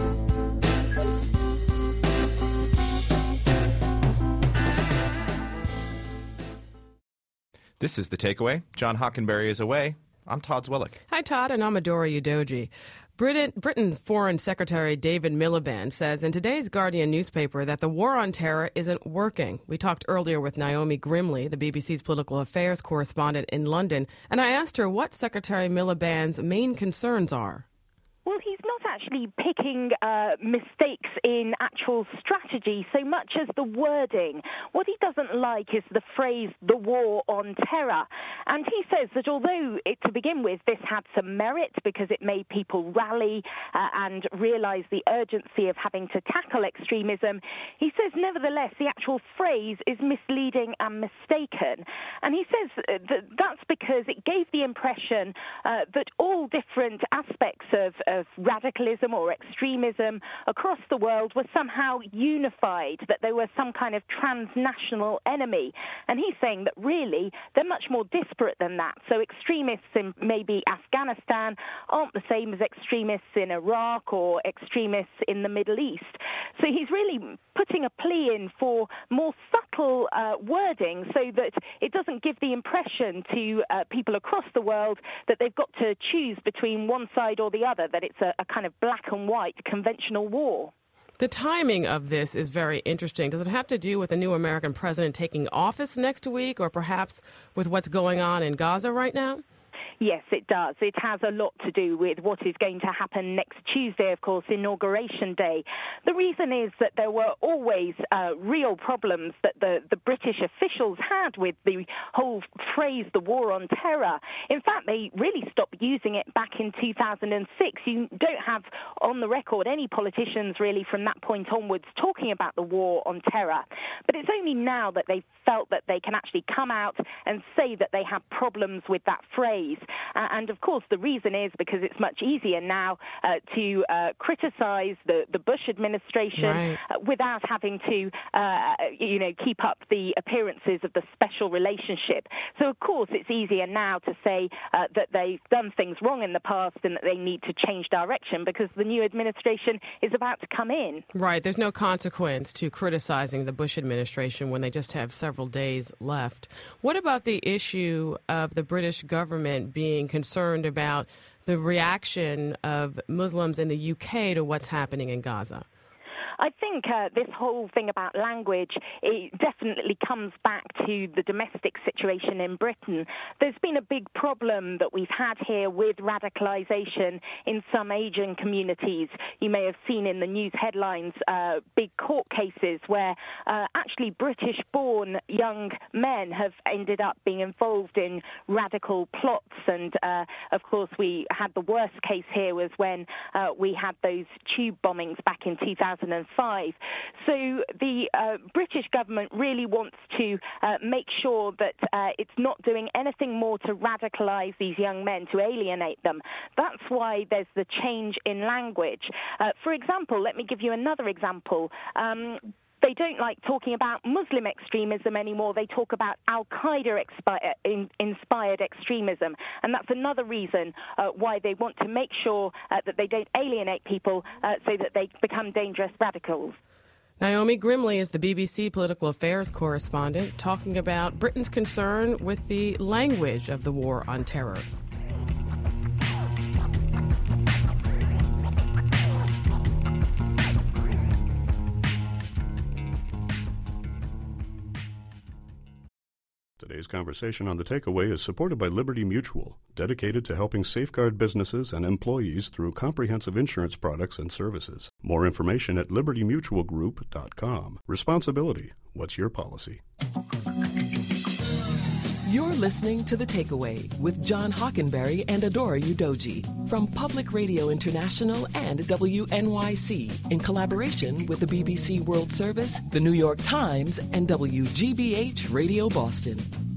This is The Takeaway. John Hockenberry is away. I'm Todd Zwillick. Hi, Todd, and I'm Adora Udoji. Britain's Foreign Secretary David Miliband says in today's Guardian newspaper that the war on terror isn't working. We talked earlier with Naomi Grimley, the BBC's political affairs correspondent in London, and I asked her what Secretary Miliband's main concerns are. Well, he's not actually picking mistakes in actual strategy so much as the wording. What he doesn't like is the phrase, the war on terror. And he says that although, to begin with, this had some merit because it made people rally and realise the urgency of having to tackle extremism, he says, nevertheless, the actual phrase is misleading and mistaken. And he says that that's because it gave the impression that all different aspects of radicalism or extremism across the world were somehow unified, that there was some kind of transnational enemy. And he's saying that really they're much more disparate than that. So extremists in maybe Afghanistan aren't the same as extremists in Iraq or extremists in the Middle East. So he's really putting a plea in for more subtle wording so that it doesn't give the impression to people across the world that they've got to choose between one side or the other, that it's a kind of black and white conventional war. The timing of this is very interesting. Does it have to do with a new American president taking office next week, or perhaps with what's going on in Gaza right now? Yes, it does. It has a lot to do with what is going to happen next Tuesday, of course, Inauguration Day. The reason is that there were always real problems that the British officials had with the whole phrase, the war on terror. In fact, they really stopped using it back in 2006. You don't have on the record any politicians really from that point onwards talking about the war on terror. But it's only now that they felt that they can actually come out and say that they have problems with that phrase. And, of course, the reason is because it's much easier now to criticize the Bush administration without having to, keep up the appearances of the special relationship. So, of course, it's easier now to say that they've done things wrong in the past and that they need to change direction because the new administration is about to come in. Right. There's no consequence to criticizing the Bush administration when they just have several days left. What about the issue of the British government being concerned about the reaction of Muslims in the UK to what's happening in Gaza? I think this whole thing about language, it definitely comes back to the domestic situation in Britain. There's been a big problem that we've had here with radicalisation in some Asian communities. You may have seen in the news headlines big court cases where actually British-born young men have ended up being involved in radical plots. And, of course, we had the worst case here was when we had those tube bombings back in 2005. So the British government really wants to make sure that it's not doing anything more to radicalise these young men, to alienate them. That's why there's the change in language. For example, let me give you another example. They don't like talking about Muslim extremism anymore. They talk about Al-Qaeda inspired extremism. And that's another reason why they want to make sure that they don't alienate people so that they become dangerous radicals. Naomi Grimley is the BBC political affairs correspondent talking about Britain's concern with the language of the war on terror. Today's conversation on The Takeaway is supported by Liberty Mutual, dedicated to helping safeguard businesses and employees through comprehensive insurance products and services. More information at libertymutualgroup.com. Responsibility. What's your policy? You're listening to The Takeaway with John Hockenberry and Adora Udoji from Public Radio International and WNYC in collaboration with the BBC World Service, the New York Times, and WGBH Radio Boston.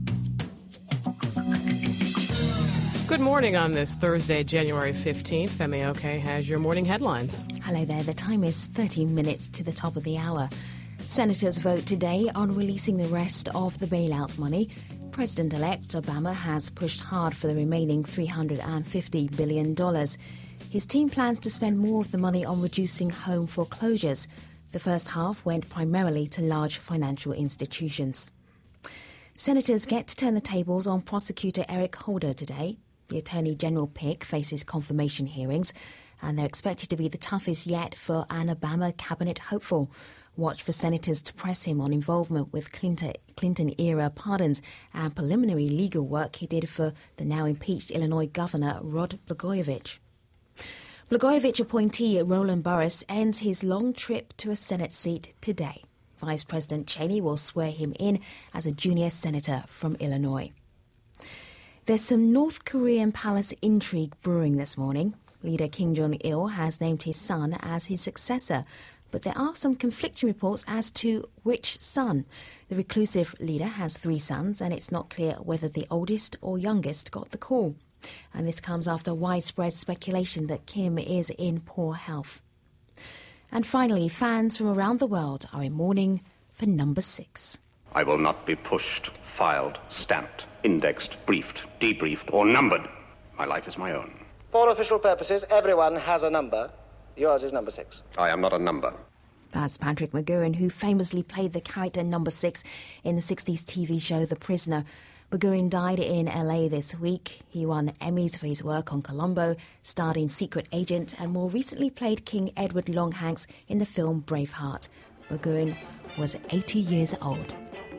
Good morning on this Thursday, January 15th. Femi Oke has your morning headlines. Hello there. The time is 13 minutes to the top of the hour. Senators vote today on releasing the rest of the bailout money. President-elect Obama has pushed hard for the remaining $350 billion. His team plans to spend more of the money on reducing home foreclosures. The first half went primarily to large financial institutions. Senators get to turn the tables on prosecutor Eric Holder today. The Attorney General pick faces confirmation hearings, and they're expected to be the toughest yet for an Obama cabinet hopeful. Watch for senators to press him on involvement with Clinton-era pardons and preliminary legal work he did for the now-impeached Illinois governor Rod Blagojevich. Blagojevich appointee Roland Burris ends his long trip to a Senate seat today. Vice President Cheney will swear him in as a junior senator from Illinois. There's some North Korean palace intrigue brewing this morning. Leader Kim Jong-il has named his son as his successor, but there are some conflicting reports as to which son. The reclusive leader has 3 sons, and it's not clear whether the oldest or youngest got the call. And this comes after widespread speculation that Kim is in poor health. And finally, fans from around the world are in mourning for number 6. I will not be pushed, filed, stamped, indexed, briefed, debriefed, or numbered. My life is my own. For official purposes, everyone has a number. Yours is number 6. I am not a number. That's Patrick McGoohan, who famously played the character number 6 in the 60s TV show The Prisoner. McGoohan died in LA this week. He won Emmys for his work on Columbo, starred in Secret Agent, and more recently played King Edward Longhanks in the film Braveheart. McGoohan was 80 years old.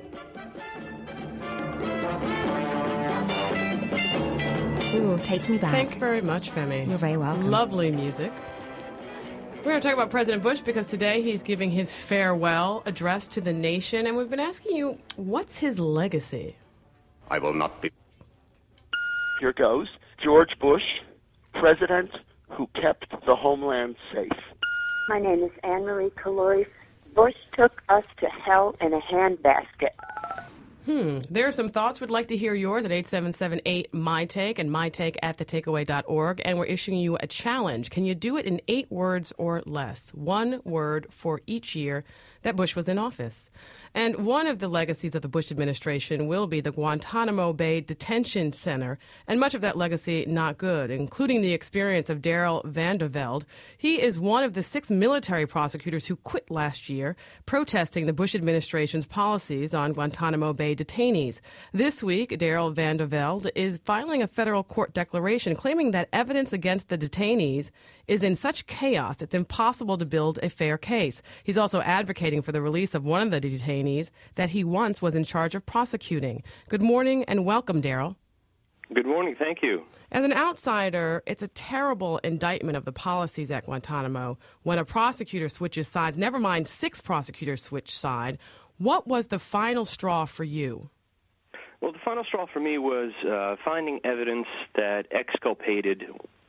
Ooh, takes me back. Thanks very much, Femi. You're very welcome. Lovely music. We're going to talk about President Bush because today he's giving his farewell address to the nation, and we've been asking you, what's his legacy? I will not be. Here goes. George Bush, president who kept the homeland safe. My name is Anne-Marie Calori. Bush took us to hell in a handbasket. There are some thoughts. We'd like to hear yours at 877-8-MY-TAKE and mytake@thetakeaway.org. And we're issuing you a challenge. Can you do it in 8 words or less? 1 word for each year that Bush was in office. And one of the legacies of the Bush administration will be the Guantanamo Bay Detention Center, and much of that legacy not good, including the experience of Darrell Vandeveld. He is one of the 6 military prosecutors who quit last year, protesting the Bush administration's policies on Guantanamo Bay detainees. This week, Darrell Vandeveld is filing a federal court declaration claiming that evidence against the detainees is in such chaos it's impossible to build a fair case. He's also advocating for the release of one of the detainees that he once was in charge of prosecuting. Good morning and welcome, Darrell. Good morning. Thank you. As an outsider, it's a terrible indictment of the policies at Guantanamo when a prosecutor switches sides, never mind 6 prosecutors switch side. What was the final straw for you? Well, the final straw for me was finding evidence that exculpated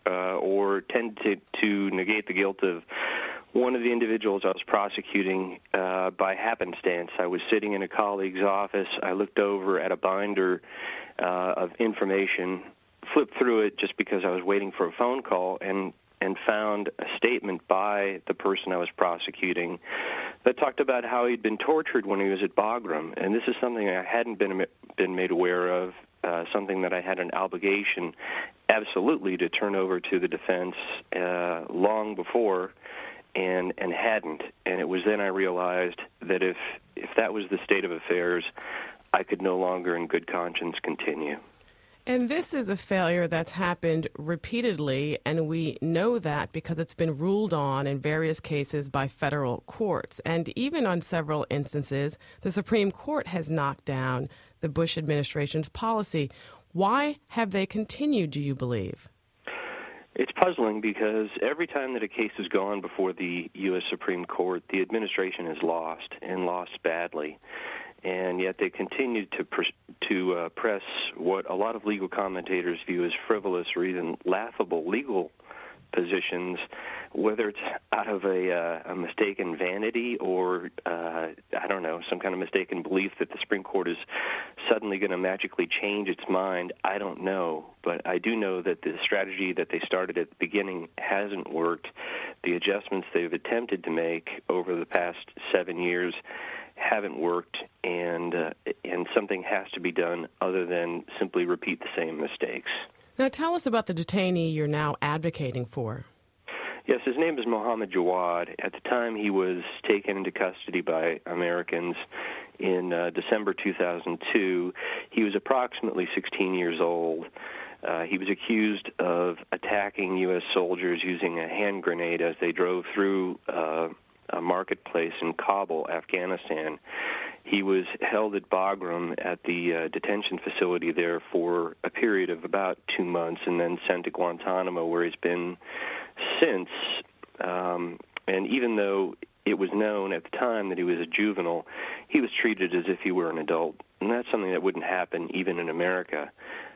or tended to negate the guilt of one of the individuals I was prosecuting by happenstance. I was sitting in a colleague's office. I looked over at a binder of information, flipped through it just because I was waiting for a phone call, and found a statement by the person I was prosecuting that talked about how he'd been tortured when he was at Bagram. And this is something I hadn't been made aware of, something that I had an obligation absolutely to turn over to the defense long before, and hadn't. And it was then I realized that if that was the state of affairs, I could no longer in good conscience continue. And this is a failure that's happened repeatedly, and we know that because it's been ruled on in various cases by federal courts. And even on several instances, the Supreme Court has knocked down the Bush administration's policy. Why have they continued, do you believe? It's puzzling because every time that a case has gone before the U.S. Supreme Court, the administration has lost, and lost badly. And yet they continue to press what a lot of legal commentators view as frivolous or even laughable legal positions, whether it's out of a mistaken vanity or, I don't know, some kind of mistaken belief that the Supreme Court is suddenly going to magically change its mind. I don't know. But I do know that the strategy that they started at the beginning hasn't worked. The adjustments they've attempted to make over the past 7 years haven't worked, and something has to be done other than simply repeat the same mistakes. Now tell us about the detainee you're now advocating for. Yes, his name is Mohammed Jawad. At the time he was taken into custody by Americans in December 2002, he was approximately 16 years old. He was accused of attacking U.S. soldiers using a hand grenade as they drove through a marketplace in Kabul, Afghanistan. He was held at Bagram at the detention facility there for a period of about 2 months and then sent to Guantanamo, where he's been since. And even though it was known at the time that he was a juvenile, he was treated as if he were an adult. And that's something that wouldn't happen even in America.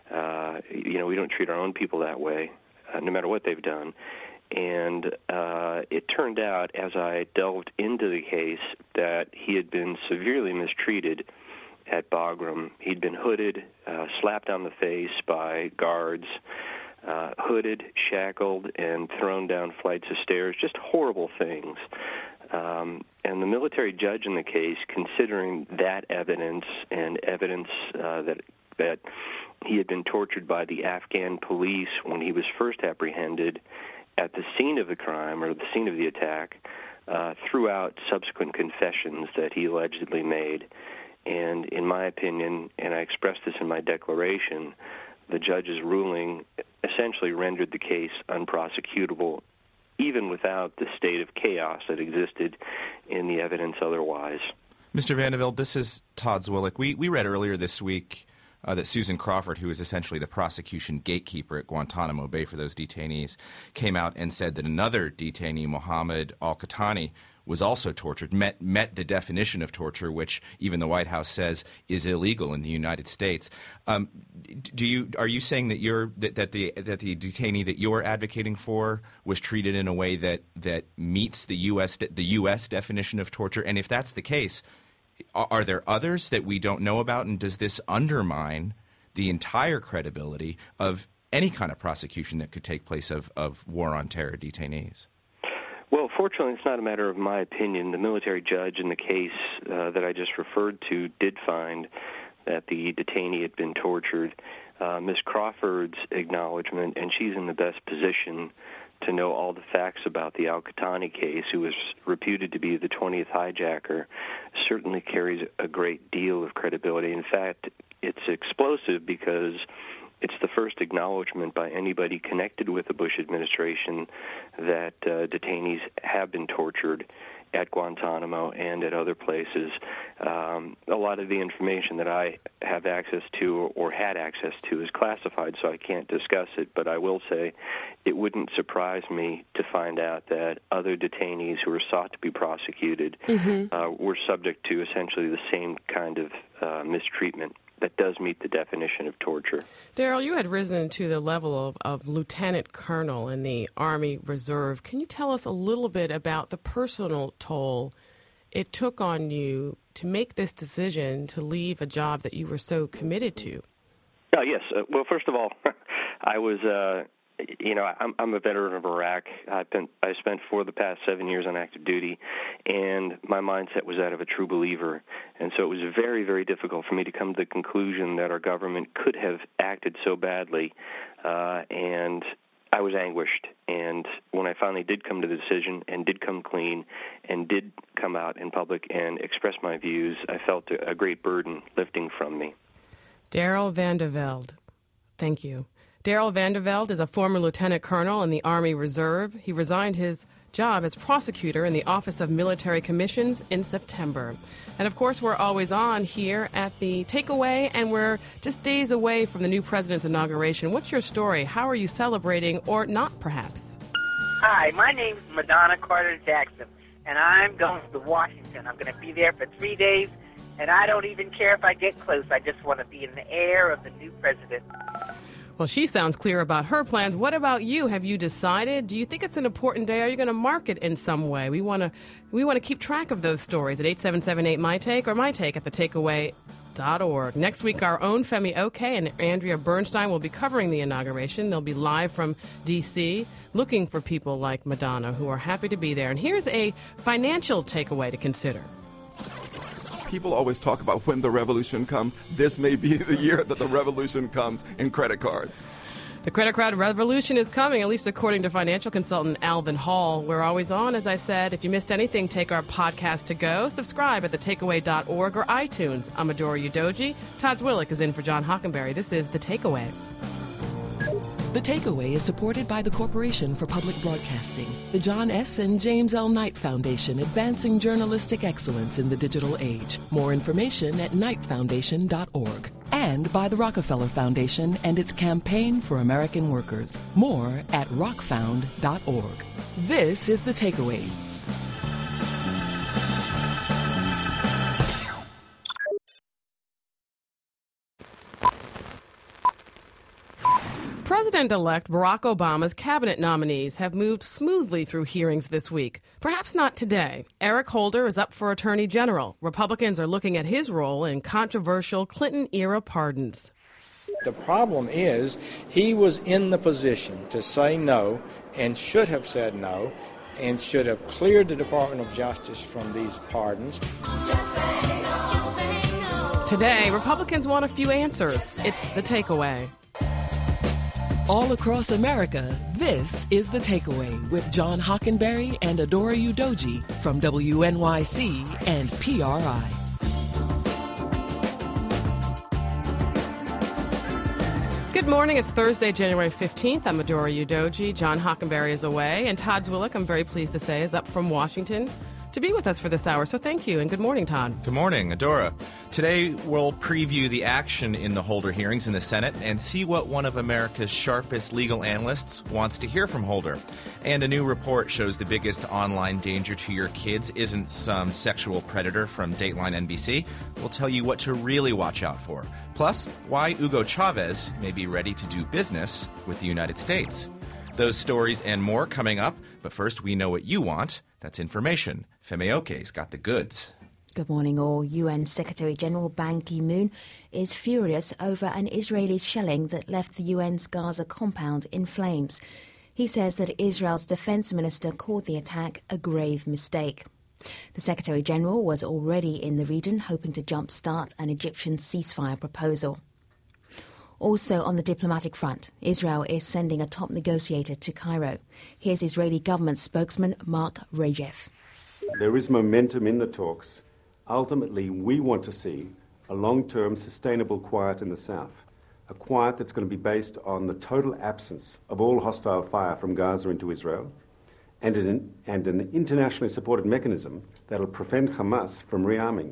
We don't treat our own people that way, no matter what they've done. And it turned out, as I delved into the case, that he had been severely mistreated at Bagram. He'd been hooded, slapped on the face by guards, hooded, shackled, and thrown down flights of stairs, just horrible things. And the military judge in the case, considering that evidence and evidence that he had been tortured by the Afghan police when he was first apprehended at the scene of the crime or the scene of the attack, throughout subsequent confessions that he allegedly made. And in my opinion, and I expressed this in my declaration, the judge's ruling essentially rendered the case unprosecutable, even without the state of chaos that existed in the evidence otherwise. Mr. Vandevelde, this is Todd Zwillich. We read earlier this week that Susan Crawford, who is essentially the prosecution gatekeeper at Guantanamo Bay for those detainees, came out and said that another detainee, Mohammed al-Qahtani, was also tortured, met the definition of torture, which even the White House says is illegal in the United States. Are you saying that that the detainee that you're advocating for was treated in a way that meets the U.S. definition of torture? And if that's the case, are there others that we don't know about? And does this undermine the entire credibility of any kind of prosecution that could take place of war on terror detainees? Well, fortunately, it's not a matter of my opinion. The military judge in the case that I just referred to did find that the detainee had been tortured. Ms. Crawford's acknowledgement, and she's in the best position to know all the facts about the al-Qahtani case, who was reputed to be the 20th hijacker, certainly carries a great deal of credibility. In fact, it's explosive because it's the first acknowledgement by anybody connected with the Bush administration that detainees have been tortured at Guantanamo and at other places. A lot of the information that I have access to or had access to is classified, so I can't discuss it, but I will say it wouldn't surprise me to find out that other detainees who were sought to be prosecuted were subject to essentially the same kind of mistreatment that does meet the definition of torture. Daryl, you had risen to the level of lieutenant colonel in the Army Reserve. Can you tell us a little bit about the personal toll it took on you to make this decision to leave a job that you were so committed to? Oh, yes. Well, first of all, I was... I'm a veteran of Iraq. I spent for the past 7 years on active duty, and my mindset was that of a true believer. And so it was very, very difficult for me to come to the conclusion that our government could have acted so badly, and I was anguished. And when I finally did come to the decision and did come clean and did come out in public and express my views, I felt a great burden lifting from me. Daryl Vandevelde, thank you. Daryl Vandevelde is a former lieutenant colonel in the Army Reserve. He resigned his job as prosecutor in the Office of Military Commissions in September. And, of course, we're always on here at the Takeaway, and we're just days away from the new president's inauguration. What's your story? How are you celebrating, or not, perhaps? Hi, my name's Madonna Carter Jackson, and I'm going to Washington. I'm going to be there for 3 days, and I don't even care if I get close. I just want to be in the air of the new president. Well, she sounds clear about her plans. What about you? Have you decided? Do you think it's an important day? Are you going to mark it in some way? We want to keep track of those stories at 877-8MyTake or MyTake at thetakeaway.org. Next week, our own Femi Oke and Andrea Bernstein will be covering the inauguration. They'll be live from D.C., looking for people like Madonna who are happy to be there. And here's a financial takeaway to consider. People always talk about when the revolution comes. This may be the year that the revolution comes in credit cards. The credit card revolution is coming, at least according to financial consultant Alvin Hall. We're always on, as I said. If you missed anything, take our podcast to go. Subscribe at thetakeaway.org or iTunes. I'm Adora Udoji. Todd Zwillich is in for John Hockenberry. This is The Takeaway. The Takeaway is supported by the Corporation for Public Broadcasting, the John S. and James L. Knight Foundation, advancing journalistic excellence in the digital age. More information at knightfoundation.org. And by the Rockefeller Foundation and its Campaign for American Workers. More at rockfound.org. This is The Takeaway. President-elect Barack Obama's cabinet nominees have moved smoothly through hearings this week. Perhaps not today. Eric Holder is up for Attorney General. Republicans are looking at his role in controversial Clinton-era pardons. The problem is he was in the position to say no and should have said no and should have cleared the Department of Justice from these pardons. Just say no, just say no. Today, Republicans want a few answers. It's The Takeaway. All across America, this is The Takeaway with John Hockenberry and Adora Udoji from WNYC and PRI. Good morning. It's Thursday, January 15th. I'm Adora Udoji. John Hockenberry is away, and Todd Zwillich, I'm very pleased to say, is up from Washington to be with us for this hour. So thank you, and good morning, Todd. Good morning, Adora. Today, we'll preview the action in the Holder hearings in the Senate and see what one of America's sharpest legal analysts wants to hear from Holder. And a new report shows the biggest online danger to your kids isn't some sexual predator from Dateline NBC. We'll tell you what to really watch out for. Plus, why Hugo Chavez may be ready to do business with the United States. Those stories and more coming up, but first we know what you want. That's information. Femi Oke's got the goods. Good morning, all. UN Secretary General Ban Ki-moon is furious over an Israeli shelling that left the UN's Gaza compound in flames. He says that Israel's defense minister called the attack a grave mistake. The Secretary General was already in the region, hoping to jumpstart an Egyptian ceasefire proposal. Also on the diplomatic front, Israel is sending a top negotiator to Cairo. Here's Israeli government spokesman Mark Regev. There is momentum in the talks. Ultimately, we want to see a long-term sustainable quiet in the south, a quiet that's going to be based on the total absence of all hostile fire from Gaza into Israel, and an internationally supported mechanism that will prevent Hamas from rearming.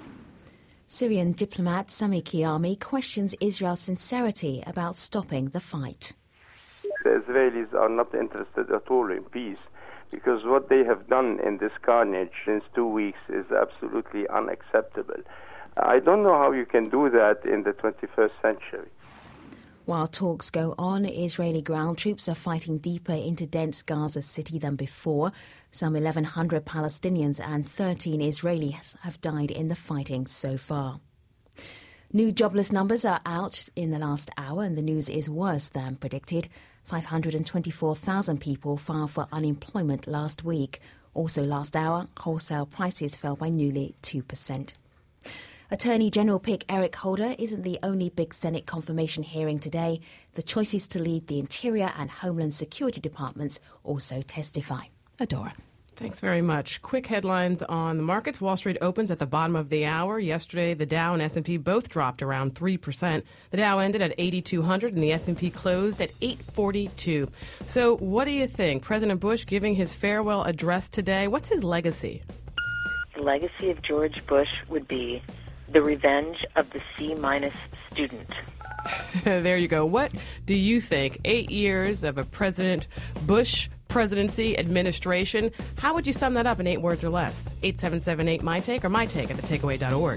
Syrian diplomat Sami Kiami questions Israel's sincerity about stopping the fight. The Israelis are not interested at all in peace because what they have done in this carnage since 2 weeks is absolutely unacceptable. I don't know how you can do that in the 21st century. While talks go on, Israeli ground troops are fighting deeper into dense Gaza City than before. Some 1,100 Palestinians and 13 Israelis have died in the fighting so far. New jobless numbers are out in the last hour, and the news is worse than predicted. 524,000 people filed for unemployment last week. Also last hour, wholesale prices fell by nearly 2%. Attorney General pick Eric Holder isn't the only big Senate confirmation hearing today. The choices to lead the Interior and Homeland Security Departments also testify. Adora. Thanks very much. Quick headlines on the markets. Wall Street opens at the bottom of the hour. Yesterday, the Dow and S&P both dropped around 3%. The Dow ended at 8,200 and the S&P closed at 842. So what do you think? President Bush giving his farewell address today. What's his legacy? The legacy of George Bush would be the revenge of the C- student. There you go. What do you think? 8 years of a President Bush presidency, administration. How would you sum that up in 8 words or less? 877-8-MY-TAKE or MyTake at thetakeaway.org.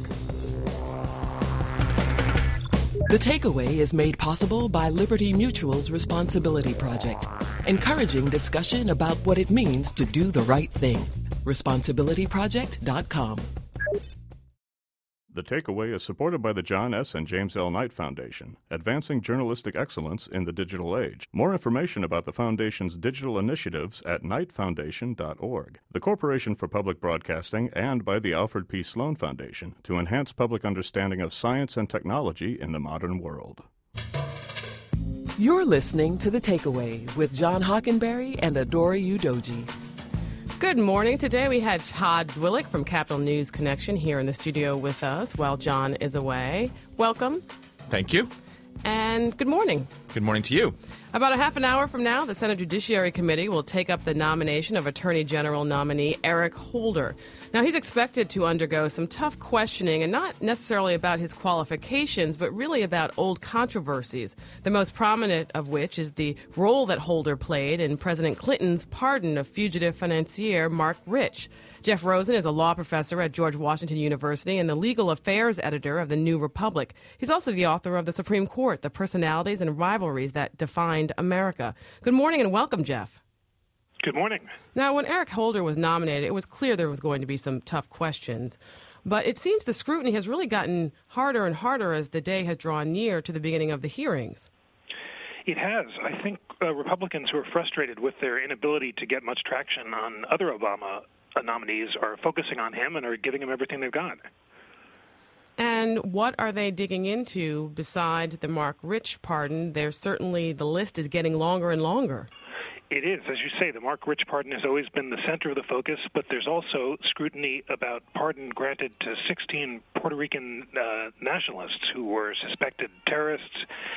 The Takeaway is made possible by Liberty Mutual's Responsibility Project, encouraging discussion about what it means to do the right thing. Responsibilityproject.com. The Takeaway is supported by the John S. and James L. Knight Foundation, advancing journalistic excellence in the digital age. More information about the Foundation's digital initiatives at knightfoundation.org, the Corporation for Public Broadcasting, and by the Alfred P. Sloan Foundation to enhance public understanding of science and technology in the modern world. You're listening to The Takeaway with John Hockenberry and Adora Udoji. Good morning. Today we had Todd Zwillich from Capital News Connection here in the studio with us while John is away. Welcome. Thank you. And good morning. Good morning to you. About a half an hour from now, the Senate Judiciary Committee will take up the nomination of Attorney General nominee Eric Holder. Now, he's expected to undergo some tough questioning, and not necessarily about his qualifications, but really about old controversies, the most prominent of which is the role that Holder played in President Clinton's pardon of fugitive financier Mark Rich. Jeff Rosen is a law professor at George Washington University and the legal affairs editor of The New Republic. He's also the author of The Supreme Court, The Personalities and Rivalries That Defined America. Good morning and welcome, Jeff. Good morning. Now, when Eric Holder was nominated, it was clear there was going to be some tough questions. But it seems the scrutiny has really gotten harder and harder as the day has drawn near to the beginning of the hearings. It has. I think Republicans who are frustrated with their inability to get much traction on other Obama nominees are focusing on him and are giving him everything they've got. And what are they digging into besides the Marc Rich pardon? There's certainly, the list is getting longer and longer. It is. As you say, the Marc Rich pardon has always been the center of the focus, but there's also scrutiny about pardon granted to 16 Puerto Rican nationalists who were suspected terrorists.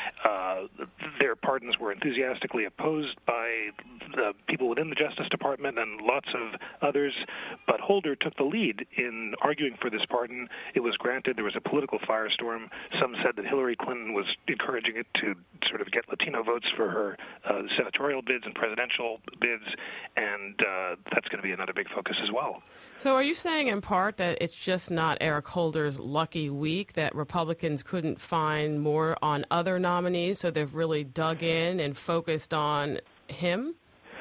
Their pardons were enthusiastically opposed by the people within the Justice Department and lots of others, but Holder took the lead in arguing for this pardon. It was granted. There was a political firestorm. Some said that Hillary Clinton was encouraging it to sort of get Latino votes for her senatorial bids and presidential bids, and that's going to be another big focus as well. So are you saying in part that it's just not Eric Holder's lucky week, that Republicans couldn't find more on other nominees, so they've really dug in and focused on him?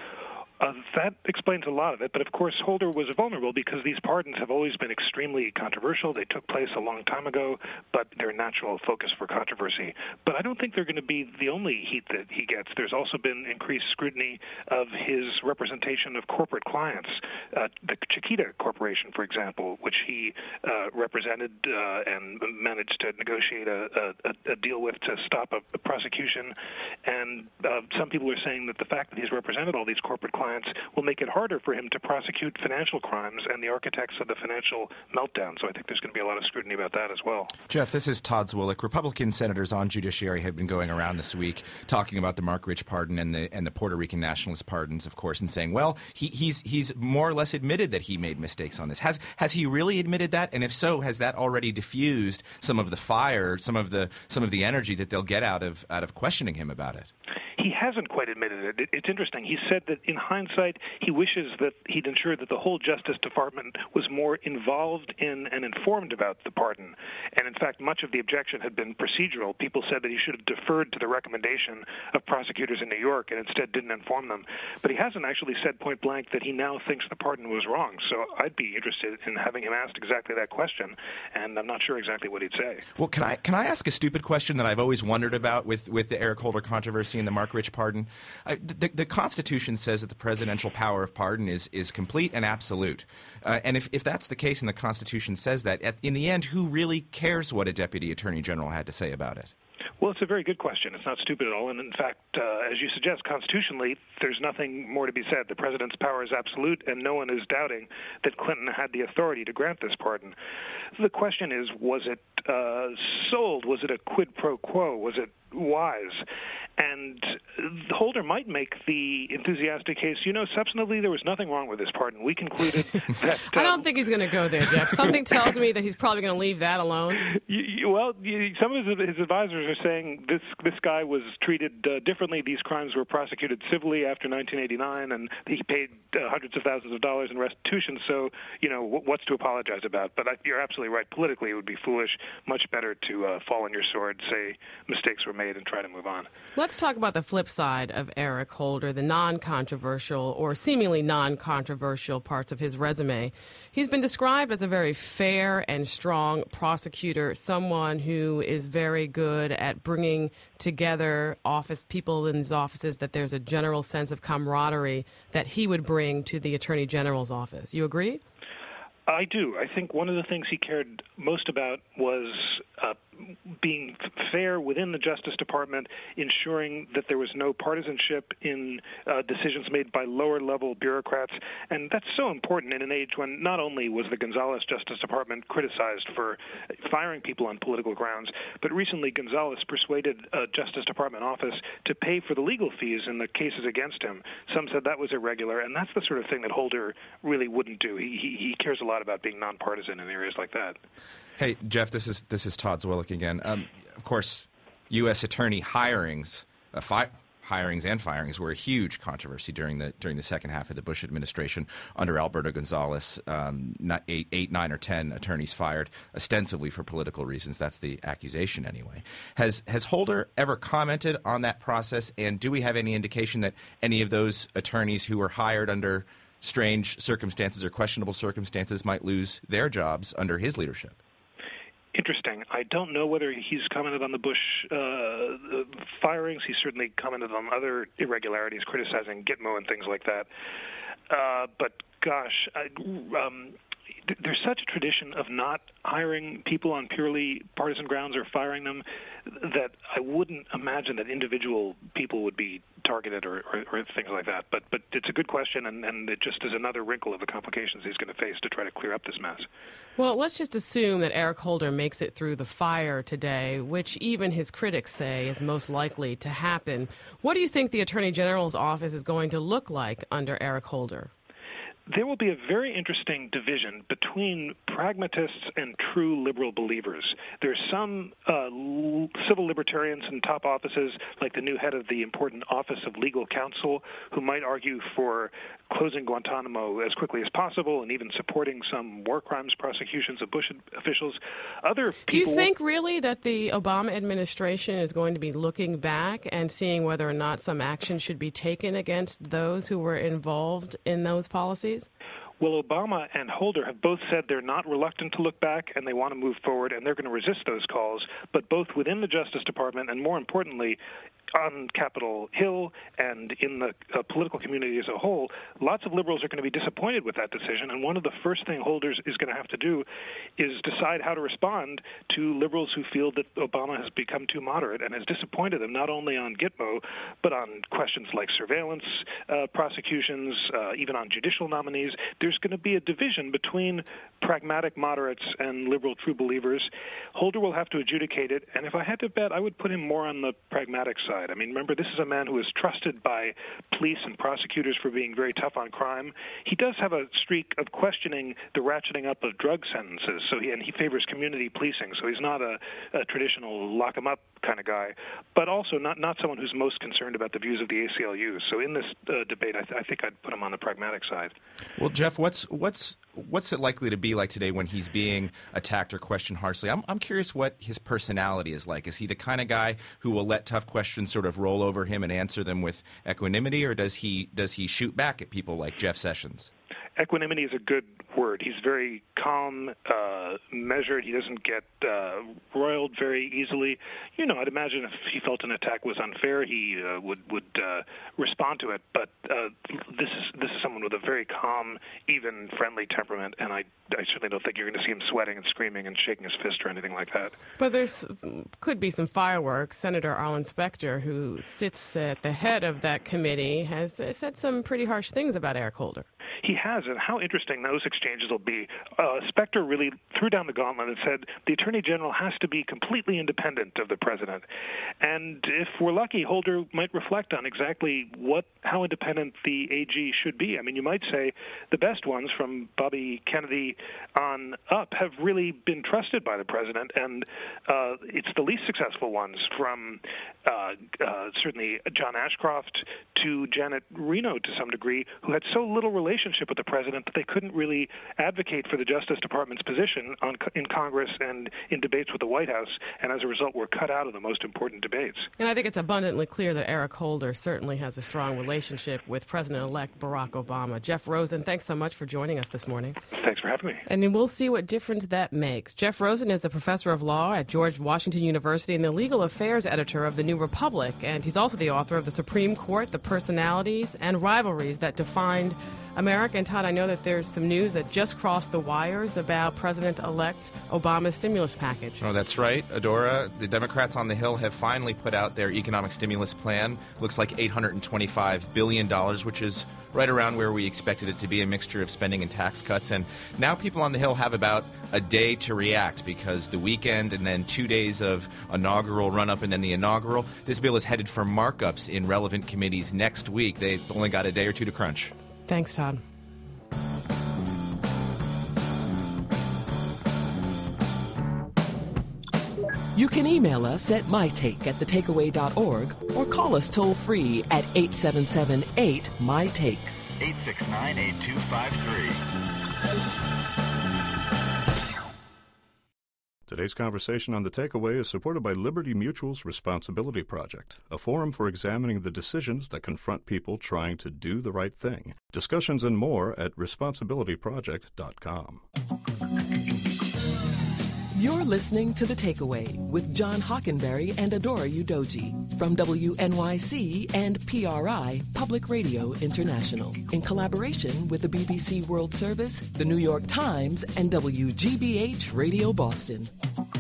That explains a lot of it, but of course Holder was vulnerable because these pardons have always been extremely controversial. They took place a long time ago, but they're a natural focus for controversy. But I don't think they're going to be the only heat that he gets. There's also been increased scrutiny of his representation of corporate clients. The Chiquita Corporation, for example, which he represented and managed to negotiate a deal with to stop a prosecution. And some people are saying that the fact that he's represented all these corporate clients will make it harder for him to prosecute financial crimes and the architects of the financial meltdown. So I think there's going to be a lot of scrutiny about that as well. Jeff, this is Todd Zwillich. Republican senators on judiciary have been going around this week talking about the Marc Rich pardon and the Puerto Rican nationalist pardons, of course, and saying, well, he's more or less admitted that he made mistakes on this. Has he really admitted that? And if so, has that already diffused some of the fire, some of the energy that they'll get out of questioning him about it? He hasn't quite admitted it. It's interesting. He said that in hindsight, he wishes that he'd ensured that the whole Justice Department was more involved in and informed about the pardon. And in fact, much of the objection had been procedural. People said that he should have deferred to the recommendation of prosecutors in New York and instead didn't inform them. But he hasn't actually said point blank that he now thinks the pardon was wrong. So I'd be interested in having him asked exactly that question, and I'm not sure exactly what he'd say. Well, can I ask a stupid question that I've always wondered about with the Eric Holder controversy and the Marc Rich pardon? The Constitution says that the presidential power of pardon is complete and absolute. And if that's the case and the Constitution says that, in the end, who really cares what a deputy attorney general had to say about it? Well, it's a very good question. It's not stupid at all. And in fact, as you suggest, constitutionally, there's nothing more to be said. The president's power is absolute, and no one is doubting that Clinton had the authority to grant this pardon. The question is, was it sold? Was it a quid pro quo? Was it wise? And Holder might make the enthusiastic case, substantively there was nothing wrong with this pardon. We concluded that... I don't think he's going to go there, Jeff. Something tells me that he's probably going to leave that alone. Some of his advisors are saying this guy was treated differently. These crimes were prosecuted civilly after 1989, and he paid hundreds of thousands of dollars in restitution. So, what's to apologize about? But you're absolutely right. Politically, it would be foolish. Much better to fall on your sword, say mistakes were made, and try to move on. Let's talk about the flip side of Eric Holder, the non-controversial or seemingly non-controversial parts of his resume. He's been described as a very fair and strong prosecutor, someone who is very good at bringing together people in his offices, that there's a general sense of camaraderie that he would bring to the Attorney General's office. You agree? I do. I think one of the things he cared most about was being fair within the Justice Department, ensuring that there was no partisanship in decisions made by lower-level bureaucrats. And that's so important in an age when not only was the Gonzales Justice Department criticized for firing people on political grounds, but recently Gonzales persuaded a Justice Department office to pay for the legal fees in the cases against him. Some said that was irregular, and that's the sort of thing that Holder really wouldn't do. He cares a lot about being nonpartisan in areas like that. Hey, Jeff, this is Todd Zwillich again. Of course, U.S. attorney hirings and firings were a huge controversy during the second half of the Bush administration under Alberto Gonzales. 8, 9, or 10 attorneys fired, ostensibly for political reasons. That's the accusation anyway. Has Holder ever commented on that process, and do we have any indication that any of those attorneys who were hired under strange circumstances or questionable circumstances might lose their jobs under his leadership? Interesting. I don't know whether he's commented on the Bush firings. He certainly commented on other irregularities, criticizing Gitmo and things like that. But gosh, there's such a tradition of not hiring people on purely partisan grounds or firing them that I wouldn't imagine that individual people would be targeted or things like that. But it's a good question, and it just is another wrinkle of the complications he's going to face to try to clear up this mess. Well, let's just assume that Eric Holder makes it through the fire today, which even his critics say is most likely to happen. What do you think the Attorney General's office is going to look like under Eric Holder? There will be a very interesting division between pragmatists and true liberal believers. There's some civil libertarians in top offices, like the new head of the important Office of Legal Counsel, who might argue for closing Guantanamo as quickly as possible and even supporting some war crimes prosecutions of Bush officials. Other people... Do you think really that the Obama administration is going to be looking back and seeing whether or not some action should be taken against those who were involved in those policies? Well, Obama and Holder have both said they're not reluctant to look back and they want to move forward, and they're going to resist those calls, but both within the Justice Department and, more importantly, on Capitol Hill and in the political community as a whole, lots of liberals are going to be disappointed with that decision, and one of the first thing Holder is going to have to do is decide how to respond to liberals who feel that Obama has become too moderate and has disappointed them not only on Gitmo, but on questions like surveillance prosecutions, even on judicial nominees. There's going to be a division between pragmatic moderates and liberal true believers. Holder will have to adjudicate it, and if I had to bet, I would put him more on the pragmatic side. I mean, remember, this is a man who is trusted by police and prosecutors for being very tough on crime. He does have a streak of questioning the ratcheting up of drug sentences, and he favors community policing, so he's not a traditional lock-em-up kind of guy, but also not someone who's most concerned about the views of the ACLU. So in this debate, I think I'd put him on the pragmatic side. Well, Jeff, what's it likely to be like today when he's being attacked or questioned harshly? I'm curious what his personality is like. Is he the kind of guy who will let tough questions sort of roll over him and answer them with equanimity, or does he shoot back at people like Jeff Sessions? Equanimity is a good word. He's very calm, measured. He doesn't get roiled very easily. I'd imagine if he felt an attack was unfair, he would respond to it. But this is someone with a very calm, even, friendly temperament, and I certainly don't think you're going to see him sweating and screaming and shaking his fist or anything like that. But could be some fireworks. Senator Arlen Specter, who sits at the head of that committee, has said some pretty harsh things about Eric Holder. He has, and how interesting those exchanges will be. Specter really threw down the gauntlet and said the Attorney General has to be completely independent of the President. And if we're lucky, Holder might reflect on exactly how independent the AG should be. I mean, you might say the best ones, from Bobby Kennedy on up, have really been trusted by the President, and it's the least successful ones, from certainly John Ashcroft to Janet Reno to some degree, who had so little relationship with the President that they couldn't really advocate for the Justice Department's position in Congress and in debates with the White House, and as a result were cut out of the most important debates. And I think it's abundantly clear that Eric Holder certainly has a strong relationship with President-elect Barack Obama. Jeff Rosen, thanks so much for joining us this morning. Thanks for having me. And we'll see what difference that makes. Jeff Rosen is a professor of law at George Washington University and the legal affairs editor of The New Republic, and he's also the author of The Supreme Court, The Personalities and Rivalries That Defined America. And Todd, I know that there's some news that just crossed the wires about President-elect Obama's stimulus package. Oh, that's right, Adora. The Democrats on the Hill have finally put out their economic stimulus plan. Looks like $825 billion, which is right around where we expected it to be, a mixture of spending and tax cuts. And now people on the Hill have about a day to react, because the weekend and then 2 days of inaugural run-up and then the inaugural, this bill is headed for markups in relevant committees next week. They've only got a day or two to crunch. Thanks, Todd. You can email us at mytake@thetakeaway.org or call us toll-free at 877-8-MY-TAKE. 869-8253. Today's conversation on The Takeaway is supported by Liberty Mutual's Responsibility Project, a forum for examining the decisions that confront people trying to do the right thing. Discussions and more at responsibilityproject.com. You're listening to The Takeaway with John Hockenberry and Adora Udoji from WNYC and PRI, Public Radio International, in collaboration with the BBC World Service, the New York Times, and WGBH Radio Boston.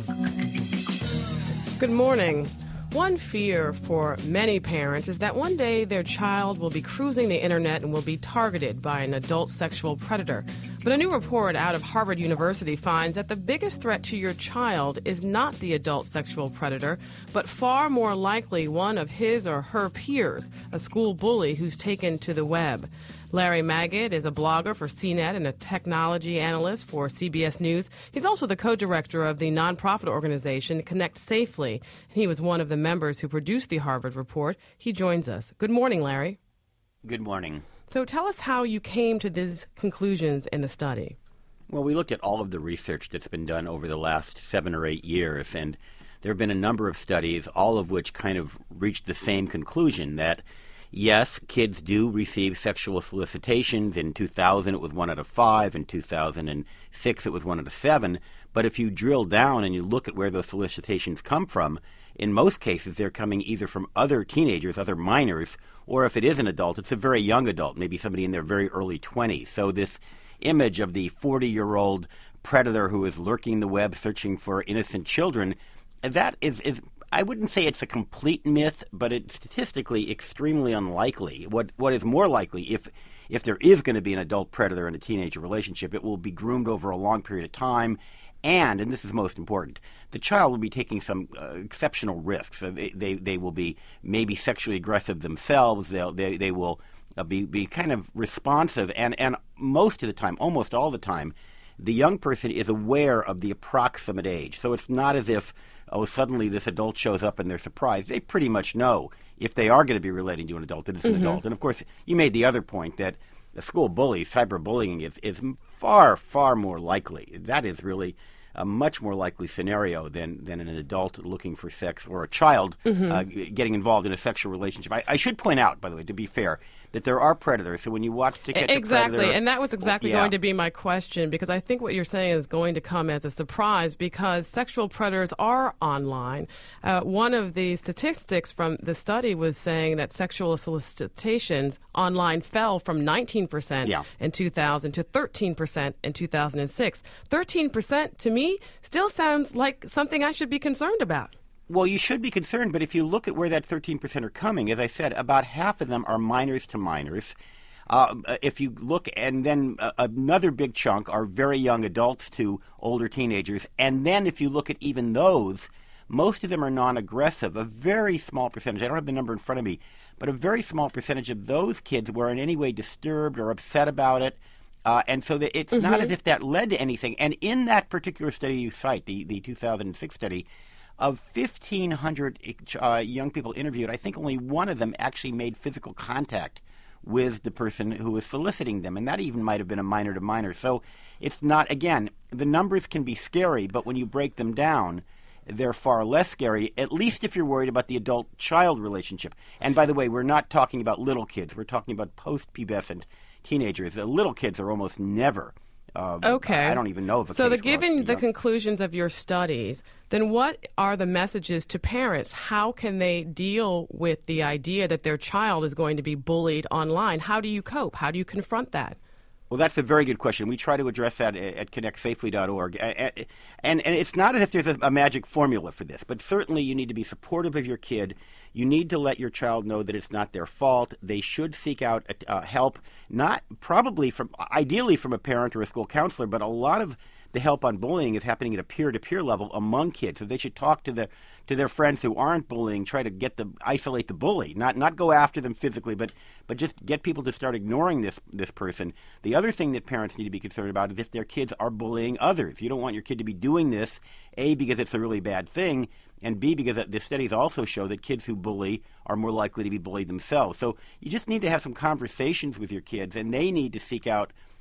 Good morning. One fear for many parents is that one day their child will be cruising the internet and will be targeted by an adult sexual predator. But a new report out of Harvard University finds that the biggest threat to your child is not the adult sexual predator, but far more likely one of his or her peers, a school bully who's taken to the web. Larry Magid is a blogger for CNET and a technology analyst for CBS News. He's also the co-director of the nonprofit organization Connect Safely. He was one of the members who produced the Harvard report. He joins us. Good morning, Larry. Good morning. So tell us how you came to these conclusions in the study. Well, we looked at all of the research that's been done over the last 7 or 8 years, and there have been a number of studies, all of which kind of reached the same conclusion that, yes, kids do receive sexual solicitations. In 2000, it was 1 out of 5. In 2006, it was 1 out of 7. But if you drill down and you look at where those solicitations come from, in most cases, they're coming either from other teenagers, other minors, or if it is an adult, it's a very young adult, maybe somebody in their very early 20s. So this image of the 40-year-old predator who is lurking the web searching for innocent children, that is I wouldn't say it's a complete myth, but it's statistically extremely unlikely. What is more likely, if there is going to be an adult predator in a teenager relationship, it will be groomed over a long period of time, and this is most important, the child will be taking some exceptional risks. They will be maybe sexually aggressive themselves. They will be kind of responsive, and most of the time, almost all the time, the young person is aware of the approximate age. So it's not as if, suddenly this adult shows up and they're surprised. They pretty much know if they are going to be relating to an adult that it's an adult. And, of course, you made the other point that the school bully, cyberbullying, is far, far more likely. That is really a much more likely scenario than an adult looking for sex or a child getting involved in a sexual relationship. I should point out, by the way, to be fair, that there are predators. So when you watch To Catch a Predator... Exactly, and that was exactly going to be my question, because I think what you're saying is going to come as a surprise because sexual predators are online. One of the statistics from the study was saying that sexual solicitations online fell from 19% in 2000 to 13% in 2006. 13% to me still sounds like something I should be concerned about. Well, you should be concerned, but if you look at where that 13% are coming, as I said, about half of them are minors to minors. If you look, and then another big chunk are very young adults to older teenagers. And then if you look at even those, most of them are non-aggressive. A very small percentage, I don't have the number in front of me, but a very small percentage of those kids were in any way disturbed or upset about it. And so it's not as if that led to anything. And in that particular study you cite, the 2006 study, of 1,500 young people interviewed, I think only one of them actually made physical contact with the person who was soliciting them, and that even might have been a minor to minor. So it's not, again, the numbers can be scary, but when you break them down, they're far less scary, at least if you're worried about the adult-child relationship. And by the way, we're not talking about little kids. We're talking about post-pubescent teenagers. The little kids are almost never... Okay. I don't even know if so given the conclusions of your studies, then what are the messages to parents? How can they deal with the idea that their child is going to be bullied online? How do you cope? How do you confront that? Well, that's a very good question. We try to address that at connectsafely.org. And it's not as if there's a magic formula for this, but certainly you need to be supportive of your kid. You need to let your child know that it's not their fault. They should seek out help, not probably ideally from a parent or a school counselor, but a lot of the help on bullying is happening at a peer-to-peer level among kids. So they should talk to their friends who aren't bullying, try to isolate the bully, not go after them physically, but just get people to start ignoring this person. The other thing that parents need to be concerned about is if their kids are bullying others. You don't want your kid to be doing this, A, because it's a really bad thing, and B, because the studies also show that kids who bully are more likely to be bullied themselves. So you just need to have some conversations with your kids, and they need to seek out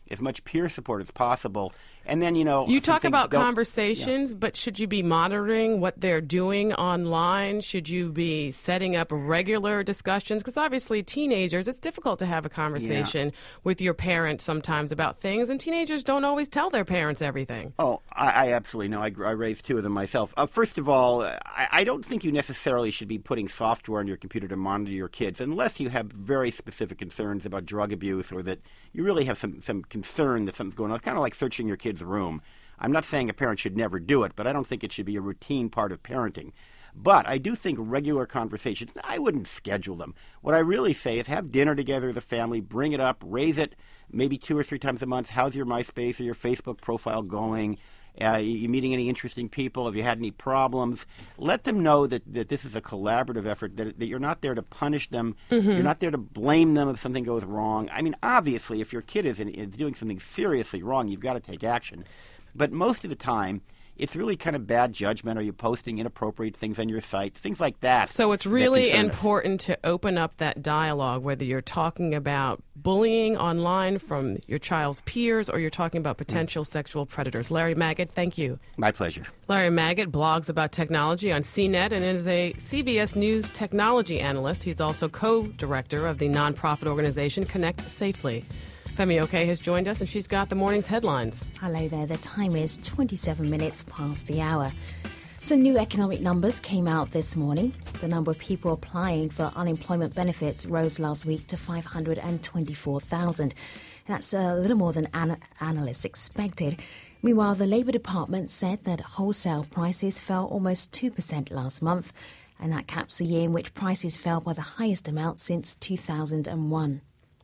as much peer support as possible. And then, you talk about conversations, but should you be monitoring what they're doing online? Should you be setting up regular discussions? Because obviously teenagers, it's difficult to have a conversation with your parents sometimes about things, and teenagers don't always tell their parents everything. Oh, I absolutely know. I raised two of them myself. First of all, I don't think you necessarily should be putting software on your computer to monitor your kids unless you have very specific concerns about drug abuse or that you really have some concern that something's going on. It's kind of like searching your kid's room. I'm not saying a parent should never do it, but I don't think it should be a routine part of parenting. But I do think regular conversations, I wouldn't schedule them. What I really say is have dinner together as a family, bring it up, raise it maybe 2 or 3 times a month. How's your MySpace or your Facebook profile going? You meeting any interesting people? Have you had any problems? Let them know that this is a collaborative effort, that you're not there to punish them. Mm-hmm. You're not there to blame them if something goes wrong. I mean, obviously, if your kid is doing something seriously wrong, you've got to take action. But most of the time, it's really kind of bad judgment. Are you posting inappropriate things on your site? Things like that. So it's really important to open up that dialogue, whether you're talking about bullying online from your child's peers or you're talking about potential sexual predators. Larry Magid, thank you. My pleasure. Larry Magid blogs about technology on CNET and is a CBS News technology analyst. He's also co-director of the nonprofit organization Connect Safely. Femi Oke has joined us, and she's got the morning's headlines. Hello there. The time is 27 minutes past the hour. Some new economic numbers came out this morning. The number of people applying for unemployment benefits rose last week to 524,000. That's a little more than analysts expected. Meanwhile, the Labour Department said that wholesale prices fell almost 2% last month, and that caps a year in which prices fell by the highest amount since 2001.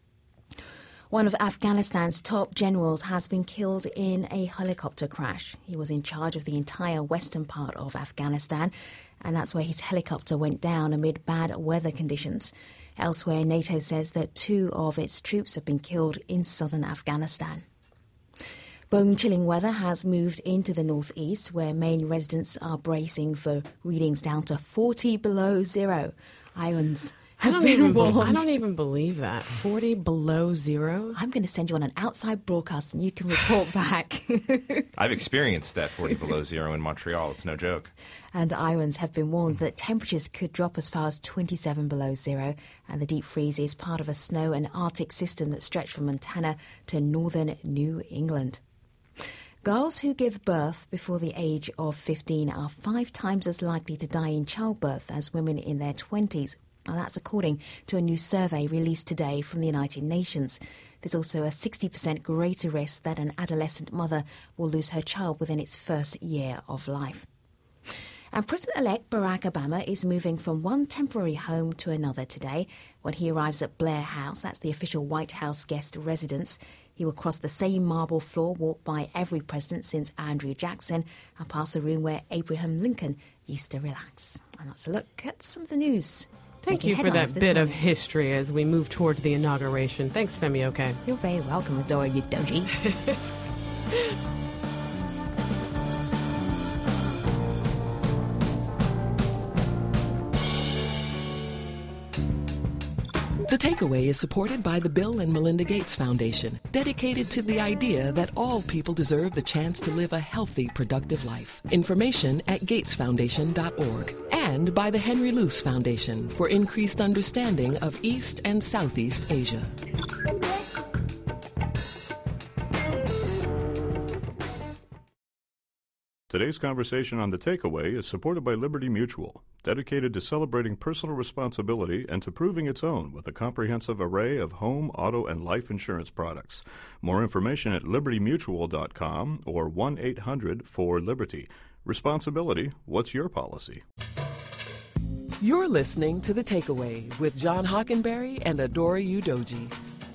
One of Afghanistan's top generals has been killed in a helicopter crash. He was in charge of the entire western part of Afghanistan, and that's where his helicopter went down amid bad weather conditions. Elsewhere, NATO says that 2 of its troops have been killed in southern Afghanistan. Bone-chilling weather has moved into the northeast, where Maine residents are bracing for readings down to 40 below zero. Islands I don't even believe that. 40 below zero? I'm going to send you on an outside broadcast and you can report back. I've experienced that 40 below zero in Montreal. It's no joke. And islands have been warned that temperatures could drop as far as 27 below zero. And the deep freeze is part of a snow and Arctic system that stretch from Montana to northern New England. Girls who give birth before the age of 15 are 5 times as likely to die in childbirth as women in their 20s. Now, that's according to a new survey released today from the United Nations. There's also a 60% greater risk that an adolescent mother will lose her child within its first year of life. And President-elect Barack Obama is moving from one temporary home to another today. When he arrives at Blair House, that's the official White House guest residence, he will cross the same marble floor walked by every president since Andrew Jackson and pass a room where Abraham Lincoln used to relax. And that's a look at some of the news. Thank you for that bit of history as we move towards the inauguration. Thanks, Femi Oke. You're very welcome, Adora Udoji. The Takeaway is supported by the Bill and Melinda Gates Foundation, dedicated to the idea that all people deserve the chance to live a healthy, productive life. Information at gatesfoundation.org. And by the Henry Luce Foundation for increased understanding of East and Southeast Asia. Today's conversation on The Takeaway is supported by Liberty Mutual, dedicated to celebrating personal responsibility and to proving its own with a comprehensive array of home, auto, and life insurance products. More information at libertymutual.com or 1-800-4-LIBERTY. Responsibility, what's your policy? You're listening to The Takeaway with John Hockenberry and Adora Udoji.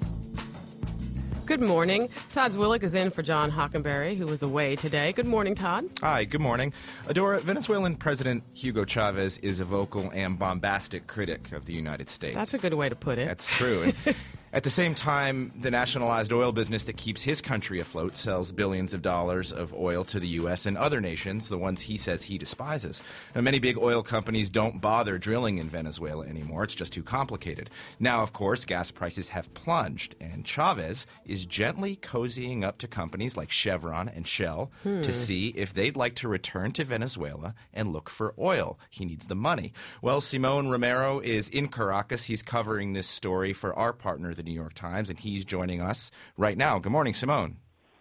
Good morning. Todd Zwillich is in for John Hockenberry, who is away today. Good morning, Todd. Hi, good morning. Adora, Venezuelan President Hugo Chavez is a vocal and bombastic critic of the United States. That's a good way to put it. That's true. At the same time, the nationalized oil business that keeps his country afloat sells billions of dollars of oil to the U.S. and other nations, the ones he says he despises. Now, many big oil companies don't bother drilling in Venezuela anymore. It's just too complicated. Now, of course, gas prices have plunged, and Chavez is gently cozying up to companies like Chevron and Shell to see if they'd like to return to Venezuela and look for oil. He needs the money. Well, Simon Romero is in Caracas. He's covering this story for our partner, the New York Times, and he's joining us right now. Good morning, Simone.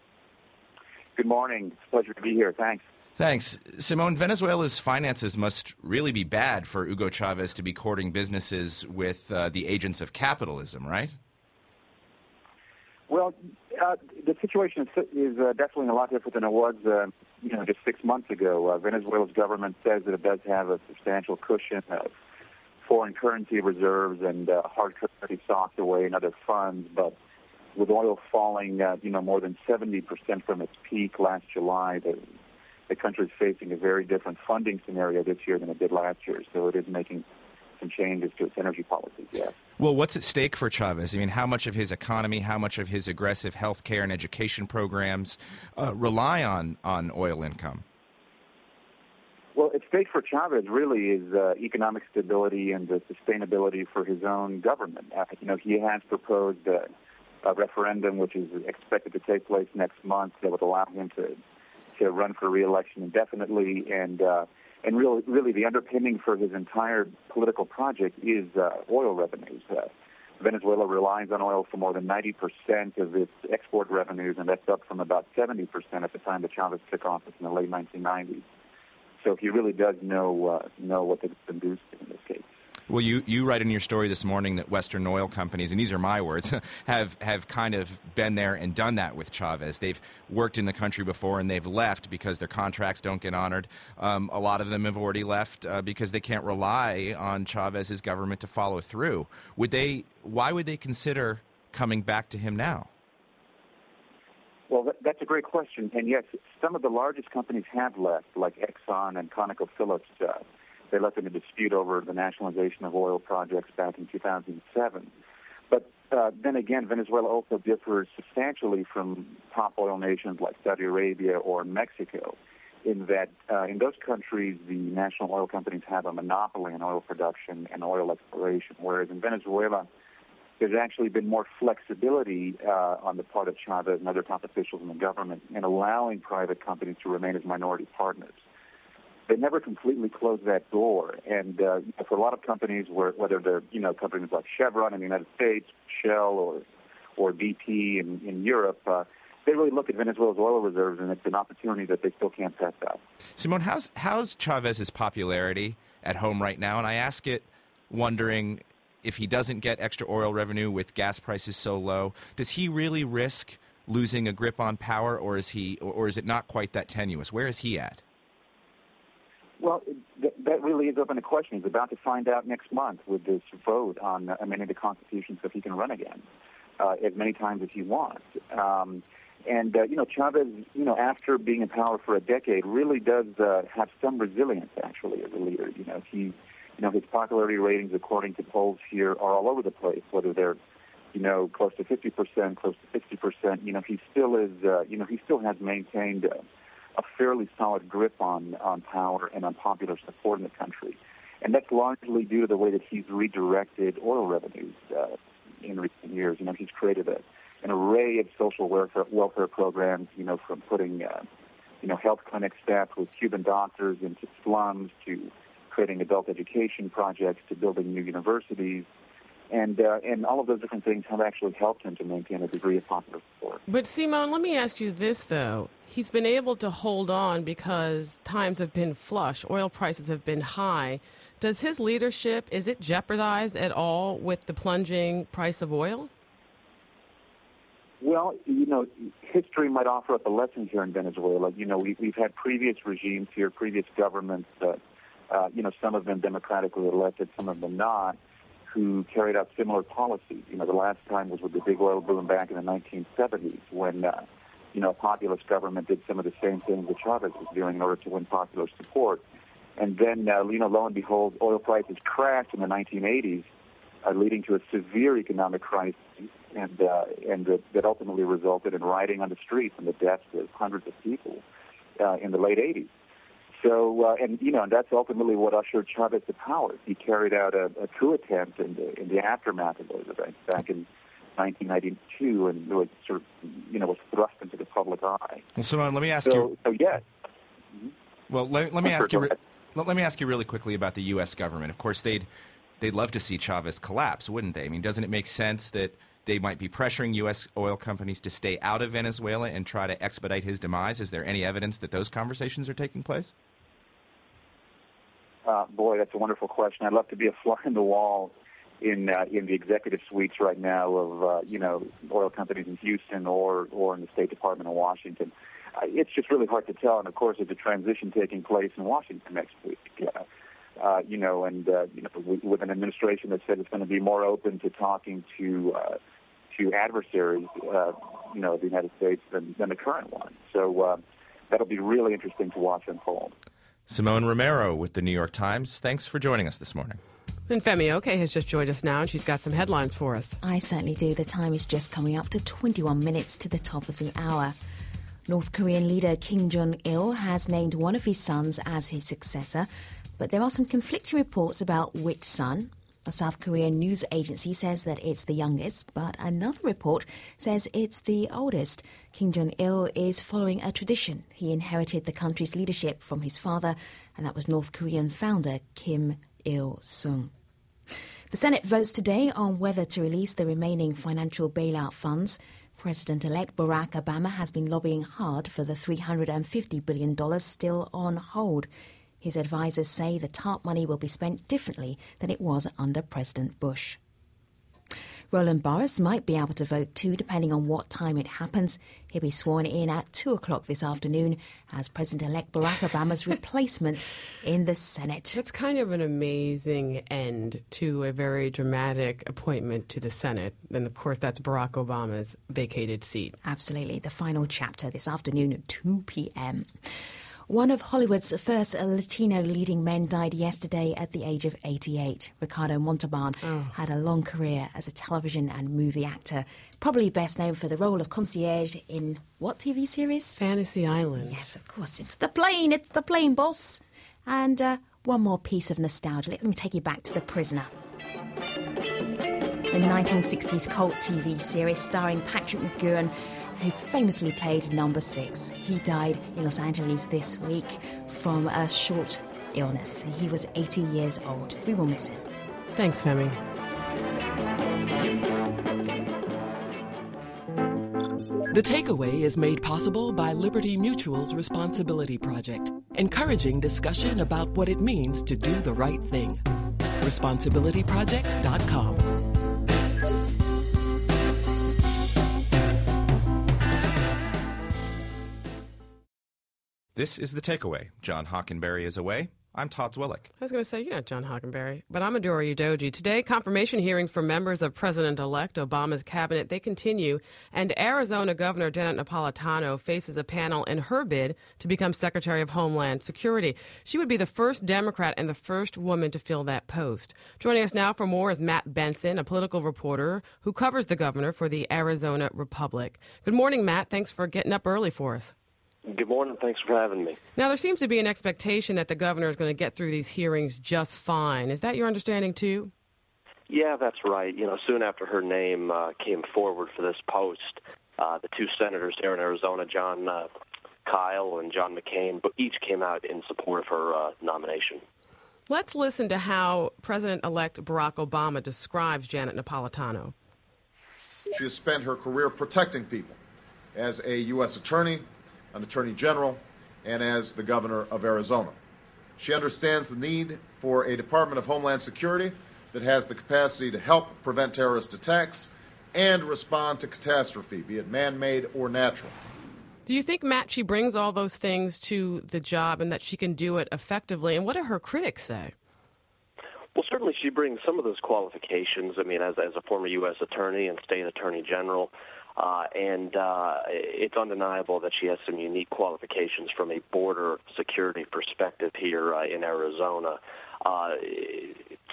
Good morning. It's a pleasure to be here. Thanks. Thanks. Simone, Venezuela's finances must really be bad for Hugo Chavez to be courting businesses with the agents of capitalism, right? Well, the situation is definitely a lot different than it was, just 6 months ago. Venezuela's government says that it does have a substantial cushion of foreign currency reserves and hard currency socked away in other funds, but with oil falling, more than 70% from its peak last July, the country is facing a very different funding scenario this year than it did last year. So it is making some changes to its energy policies, yes. Well, what's at stake for Chavez? I mean, how much of his economy, how much of his aggressive health care and education programs rely on oil income? Well, at stake for Chavez really is economic stability and the sustainability for his own government. He has proposed a referendum which is expected to take place next month that would allow him to run for re-election indefinitely, and really the underpinning for his entire political project is oil revenues. Venezuela relies on oil for more than 90% of its export revenues, and that's up from about 70% at the time that Chavez took office in the late 1990s. So he really does know what they've induced in this case. Well, you write in your story this morning that Western oil companies, and these are my words, have kind of been there and done that with Chavez. They've worked in the country before and they've left because their contracts don't get honored. A lot of them have already left because they can't rely on Chavez's government to follow through. Why would they consider coming back to him now? Well, that's a great question. And yes, some of the largest companies have left, like Exxon and ConocoPhillips. They left in a dispute over the nationalization of oil projects back in 2007. But then again, Venezuela also differs substantially from top oil nations like Saudi Arabia or Mexico in that in those countries, the national oil companies have a monopoly on oil production and oil exploration, whereas in Venezuela, there's actually been more flexibility on the part of Chavez and other top officials in the government in allowing private companies to remain as minority partners. They never completely closed that door, and for a lot of companies, whether they're companies like Chevron in the United States, Shell, or BP in Europe, they really look at Venezuela's oil reserves, and it's an opportunity that they still can't pass up. Simone, how's Chavez's popularity at home right now? And I ask it wondering, if he doesn't get extra oil revenue with gas prices so low, does he really risk losing a grip on power, or is it not quite that tenuous? Where is he at? Well, that really is open to question. He's about to find out next month with this vote on amending the Constitution so he can run again as many times as he wants. Chavez, after being in power for a decade, really does have some resilience, actually, as a leader. His popularity ratings, according to polls here, are all over the place, whether they're, close to 50%, close to 60%. He still is, he still has maintained a fairly solid grip on power and on popular support in the country. And that's largely due to the way that he's redirected oil revenues in recent years. He's created an array of social welfare programs, from putting, health clinics staffed with Cuban doctors into slums to creating adult education projects to building new universities. And all of those different things have actually helped him to maintain a degree of popular support. But, Simone, let me ask you this, though. He's been able to hold on because times have been flush. Oil prices have been high. Does his leadership, is it jeopardized at all with the plunging price of oil? Well, history might offer up a lesson here in Venezuela. We've had previous regimes here, previous governments, some of them democratically elected, some of them not, who carried out similar policies. The last time was with the big oil boom back in the 1970s when, a populist government did some of the same things that Chavez was doing in order to win popular support. And then, lo and behold, oil prices crashed in the 1980s, leading to a severe economic crisis, and that ultimately resulted in rioting on the streets and the deaths of hundreds of people in the late 80s. So, and that's ultimately what ushered Chavez to power. He carried out a coup attempt in the aftermath of those events back in 1992, and was sort of, was thrust into the public eye. Well, Simone, let me ask you. So yes. Well, let me ask you. Let me ask you really quickly about the U.S. government. Of course, they'd love to see Chavez collapse, wouldn't they? I mean, doesn't it make sense that they might be pressuring U.S. oil companies to stay out of Venezuela and try to expedite his demise? Is there any evidence that those conversations are taking place? Boy, that's a wonderful question. I'd love to be a fly in the wall in the executive suites right now of oil companies in Houston or in the State Department in Washington. It's just really hard to tell, and of course, there's a transition taking place in Washington next week. With an administration that said it's going to be more open to talking to adversaries, of the United States than the current one. So that'll be really interesting to watch unfold. Simone Romero with the New York Times. Thanks for joining us this morning. And Femi Oke has just joined us now, and she's got some headlines for us. I certainly do. The time is just coming up to 21 minutes to the top of the hour. North Korean leader Kim Jong-il has named one of his sons as his successor, but there are some conflicting reports about which son. A South Korean news agency says that it's the youngest, but another report says it's the oldest. Kim Jong-il is following a tradition. He inherited the country's leadership from his father, and that was North Korean founder Kim Il-sung. The Senate votes today on whether to release the remaining financial bailout funds. President-elect Barack Obama has been lobbying hard for the $350 billion still on hold. His advisors say the TARP money will be spent differently than it was under President Bush. Roland Barres might be able to vote too, depending on what time it happens. He'll be sworn in at 2 o'clock this afternoon as President-elect Barack Obama's replacement in the Senate. That's kind of an amazing end to a very dramatic appointment to the Senate. And, of course, that's Barack Obama's vacated seat. Absolutely. The final chapter this afternoon at 2 p.m. One of Hollywood's first Latino leading men died yesterday at the age of 88. Ricardo Montalban had a long career as a television and movie actor, probably best known for the role of concierge in what TV series? Fantasy Island. Yes, of course. It's the plane, boss. And one more piece of nostalgia. Let me take you back to The Prisoner. The 1960s cult TV series starring Patrick McGoohan, who famously played Number 6. He died in Los Angeles this week from a short illness. He was 80 years old. We will miss him. Thanks, Femi. The Takeaway is made possible by Liberty Mutual's Responsibility Project, encouraging discussion about what it means to do the right thing. ResponsibilityProject.com. This is The Takeaway. John Hockenberry is away. I'm Todd Zwillick. I was going to say, you're not John Hockenberry, but I'm Adora Udoji. Today, confirmation hearings for members of President-elect Obama's cabinet, they continue, and Arizona Governor Janet Napolitano faces a panel in her bid to become Secretary of Homeland Security. She would be the first Democrat and the first woman to fill that post. Joining us now for more is Matt Benson, a political reporter who covers the governor for the Arizona Republic. Good morning, Matt. Thanks for getting up early for us. Good morning. Thanks for having me. Now, there seems to be an expectation that the governor is going to get through these hearings just fine. Is that your understanding, too? Yeah, that's right. Soon after her name came forward for this post, the two senators here in Arizona, John Kyle and John McCain, each came out in support of her nomination. Let's listen to how President-elect Barack Obama describes Janet Napolitano. She has spent her career protecting people as a U.S. attorney, an attorney general, and as the governor of Arizona. She understands the need for a Department of Homeland Security that has the capacity to help prevent terrorist attacks and respond to catastrophe, be it man-made or natural. Do you think, Matt, she brings all those things to the job and that she can do it effectively? And what do her critics say? Well, certainly she brings some of those qualifications. I mean, as a former U.S. attorney and state attorney general, and it's undeniable that she has some unique qualifications from a border security perspective here in Arizona.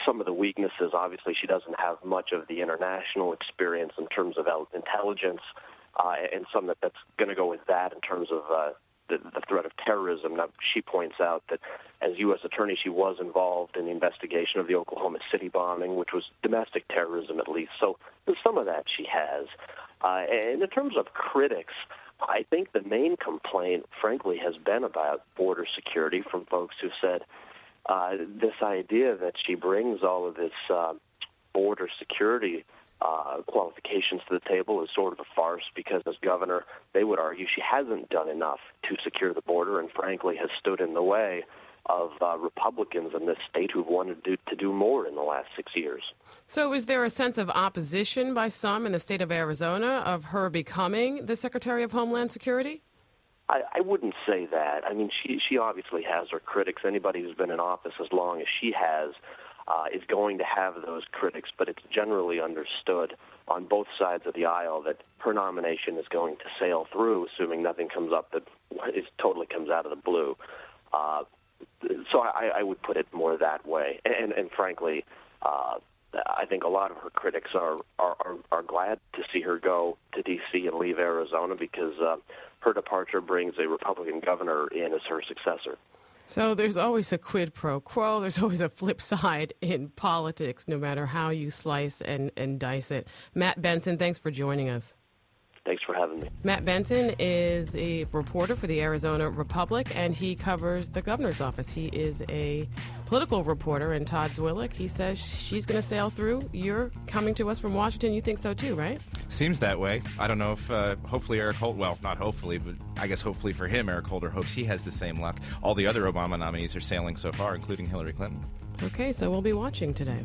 some of the weaknesses. Obviously, she doesn't have much of the international experience in terms of intelligence, and some that's going to go with that in terms of the threat of terrorism. Now, she points out that as U.S. Attorney, she was involved in the investigation of the Oklahoma City bombing, which was domestic terrorism at least. So there's some of that she has. And in terms of critics, I think the main complaint, frankly, has been about border security from folks who said this idea that she brings all of this border security qualifications to the table is sort of a farce, because as governor, they would argue she hasn't done enough to secure the border and, frankly, has stood in the way of Republicans in this state who've wanted to do more in the last 6 years. So is there a sense of opposition by some in the state of Arizona of her becoming the Secretary of Homeland Security? I wouldn't say that. I mean, she obviously has her critics. Anybody who's been in office as long as she has is going to have those critics, but it's generally understood on both sides of the aisle that her nomination is going to sail through, assuming nothing comes up that totally comes out of the blue. So I would put it more that way. And frankly, I think a lot of her critics are glad to see her go to D.C. and leave Arizona, because her departure brings a Republican governor in as her successor. So there's always a quid pro quo. There's always a flip side in politics, no matter how you slice and dice it. Matt Benson, thanks for joining us. Thanks for having me. Matt Benson is a reporter for the Arizona Republic, and he covers the governor's office. He is a political reporter, and Todd Zwillich, he says she's going to sail through. You're coming to us from Washington. You think so too, right? Seems that way. I don't know if hopefully Eric Holder, well, not hopefully, but I guess hopefully for him, Eric Holder hopes he has the same luck. All the other Obama nominees are sailing so far, including Hillary Clinton. Okay, so we'll be watching today.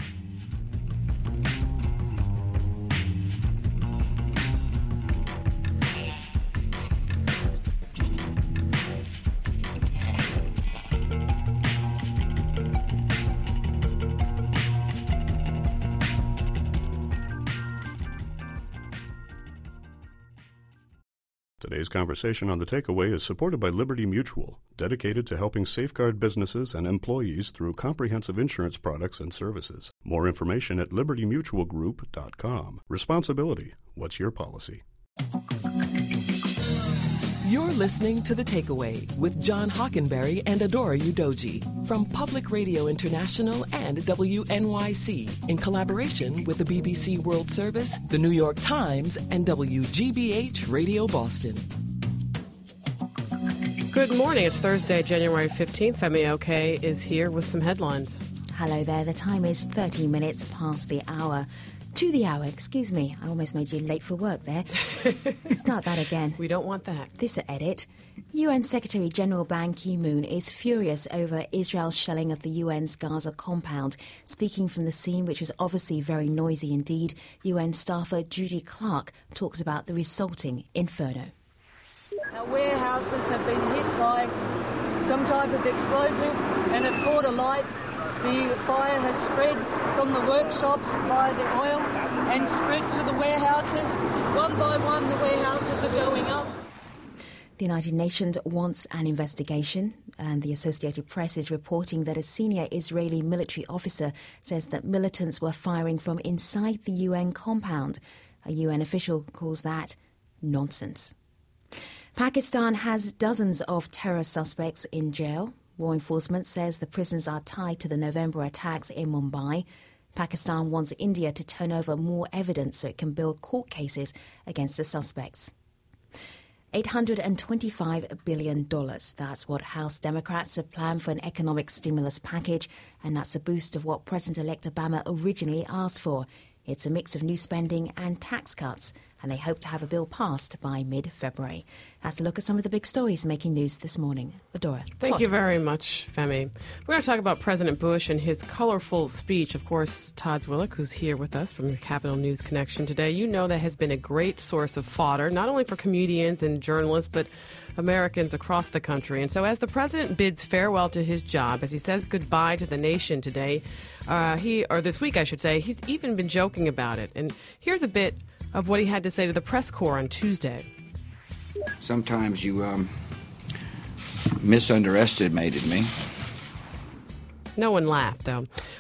Today's conversation on The Takeaway is supported by Liberty Mutual, dedicated to helping safeguard businesses and employees through comprehensive insurance products and services. More information at libertymutualgroup.com. Responsibility. What's your policy? You're listening to The Takeaway with John Hockenberry and Adora Udoji from Public Radio International and WNYC in collaboration with the BBC World Service, the New York Times, and WGBH Radio Boston. Good morning. It's Thursday, January 15th. Femi OK is here with some headlines. Hello there. The time is 30 minutes past the hour. To the hour, excuse me. I almost made you late for work there. Start that again. We don't want that. This edit. UN Secretary General Ban Ki-moon is furious over Israel's shelling of the UN's Gaza compound. Speaking from the scene, which was obviously very noisy indeed, UN staffer Judy Clark talks about the resulting inferno. Our warehouses have been hit by some type of explosive and have caught alight. The fire has spread from the workshops by the oil and spread to the warehouses. One by one, the warehouses are going up. The United Nations wants an investigation, and the Associated Press is reporting that a senior Israeli military officer says that militants were firing from inside the UN compound. A UN official calls that nonsense. Pakistan has dozens of terror suspects in jail. Law enforcement says the prisoners are tied to the November attacks in Mumbai. Pakistan wants India to turn over more evidence so it can build court cases against the suspects. $825 billion. That's what House Democrats have planned for an economic stimulus package, and that's a boost of what President-elect Obama originally asked for. It's a mix of new spending and tax cuts, and they hope to have a bill passed by mid-February. That's a look at some of the big stories making news this morning. Adora. Thank you very much, Femi. We're going to talk about President Bush and his colorful speech. Of course, Todd Zwillich, who's here with us from the Capitol News Connection today. You know that has been a great source of fodder, not only for comedians and journalists, but Americans across the country. And so as the president bids farewell to his job, as he says goodbye to the nation today, this week, I should say, he's even been joking about it. And here's a bit of what he had to say to the press corps on Tuesday. Sometimes you misunderestimated me. No one laughed, though.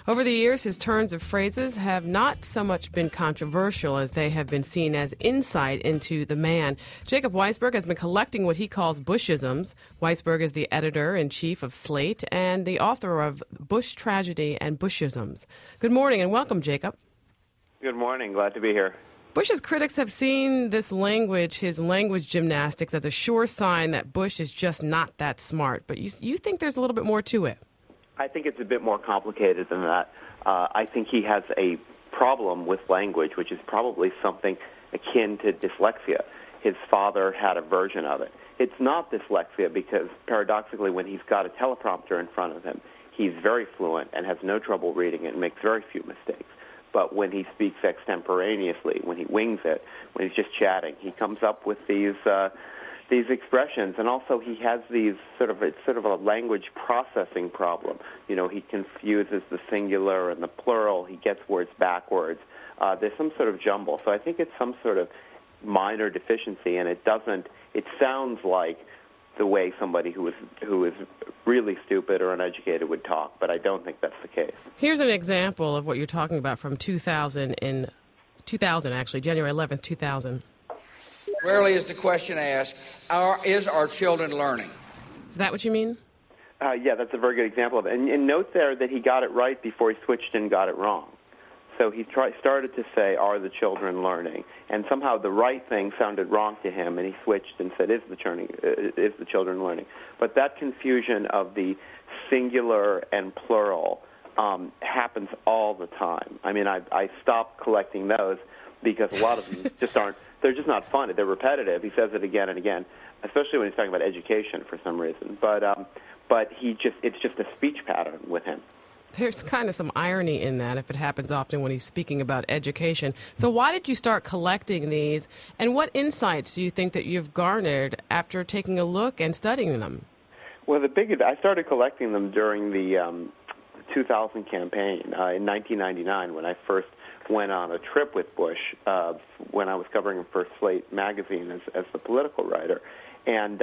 Over the years, his turns of phrases have not so much been controversial as they have been seen as insight into the man. Jacob Weisberg has been collecting what he calls Bushisms. Weisberg is the editor-in-chief of Slate and the author of Bush Tragedy and Bushisms. Good morning and welcome, Jacob. Good morning. Glad to be here. Bush's critics have seen this language, his language gymnastics, as a sure sign that Bush is just not that smart. But you think there's a little bit more to it? I think it's a bit more complicated than that. I think he has a problem with language, which is probably something akin to dyslexia. His father had a version of it. It's not dyslexia because, paradoxically, when he's got a teleprompter in front of him, he's very fluent and has no trouble reading it and makes very few mistakes. But when he speaks extemporaneously, when he wings it, when he's just chatting, he comes up with these expressions, and also he has these it's sort of a language processing problem. You know, he confuses the singular and the plural. He gets words backwards. There's some sort of jumble. So I think it's some sort of minor deficiency, and it sounds like the way somebody who is really stupid or uneducated would talk, but I don't think that's the case. Here's an example of what you're talking about from 2000, actually, January 11th, 2000. Rarely is the question asked, is our children learning? Is that what you mean? Yeah, that's a very good example of it. And note there that he got it right before he switched and got it wrong. So he started to say, are the children learning? And somehow the right thing sounded wrong to him, and he switched and said, is the children learning? But that confusion of the singular and plural happens all the time. I mean, I stopped collecting those because a lot of them they're just not fun. They're repetitive. He says it again and again, especially when he's talking about education for some reason. But it's just a speech pattern with him. There's kind of some irony in that if it happens often when he's speaking about education. So why did you start collecting these, and what insights do you think that you've garnered after taking a look and studying them? Well, I started collecting them during the 2000 campaign in 1999 when I first went on a trip with Bush when I was covering him for Slate magazine as the political writer. And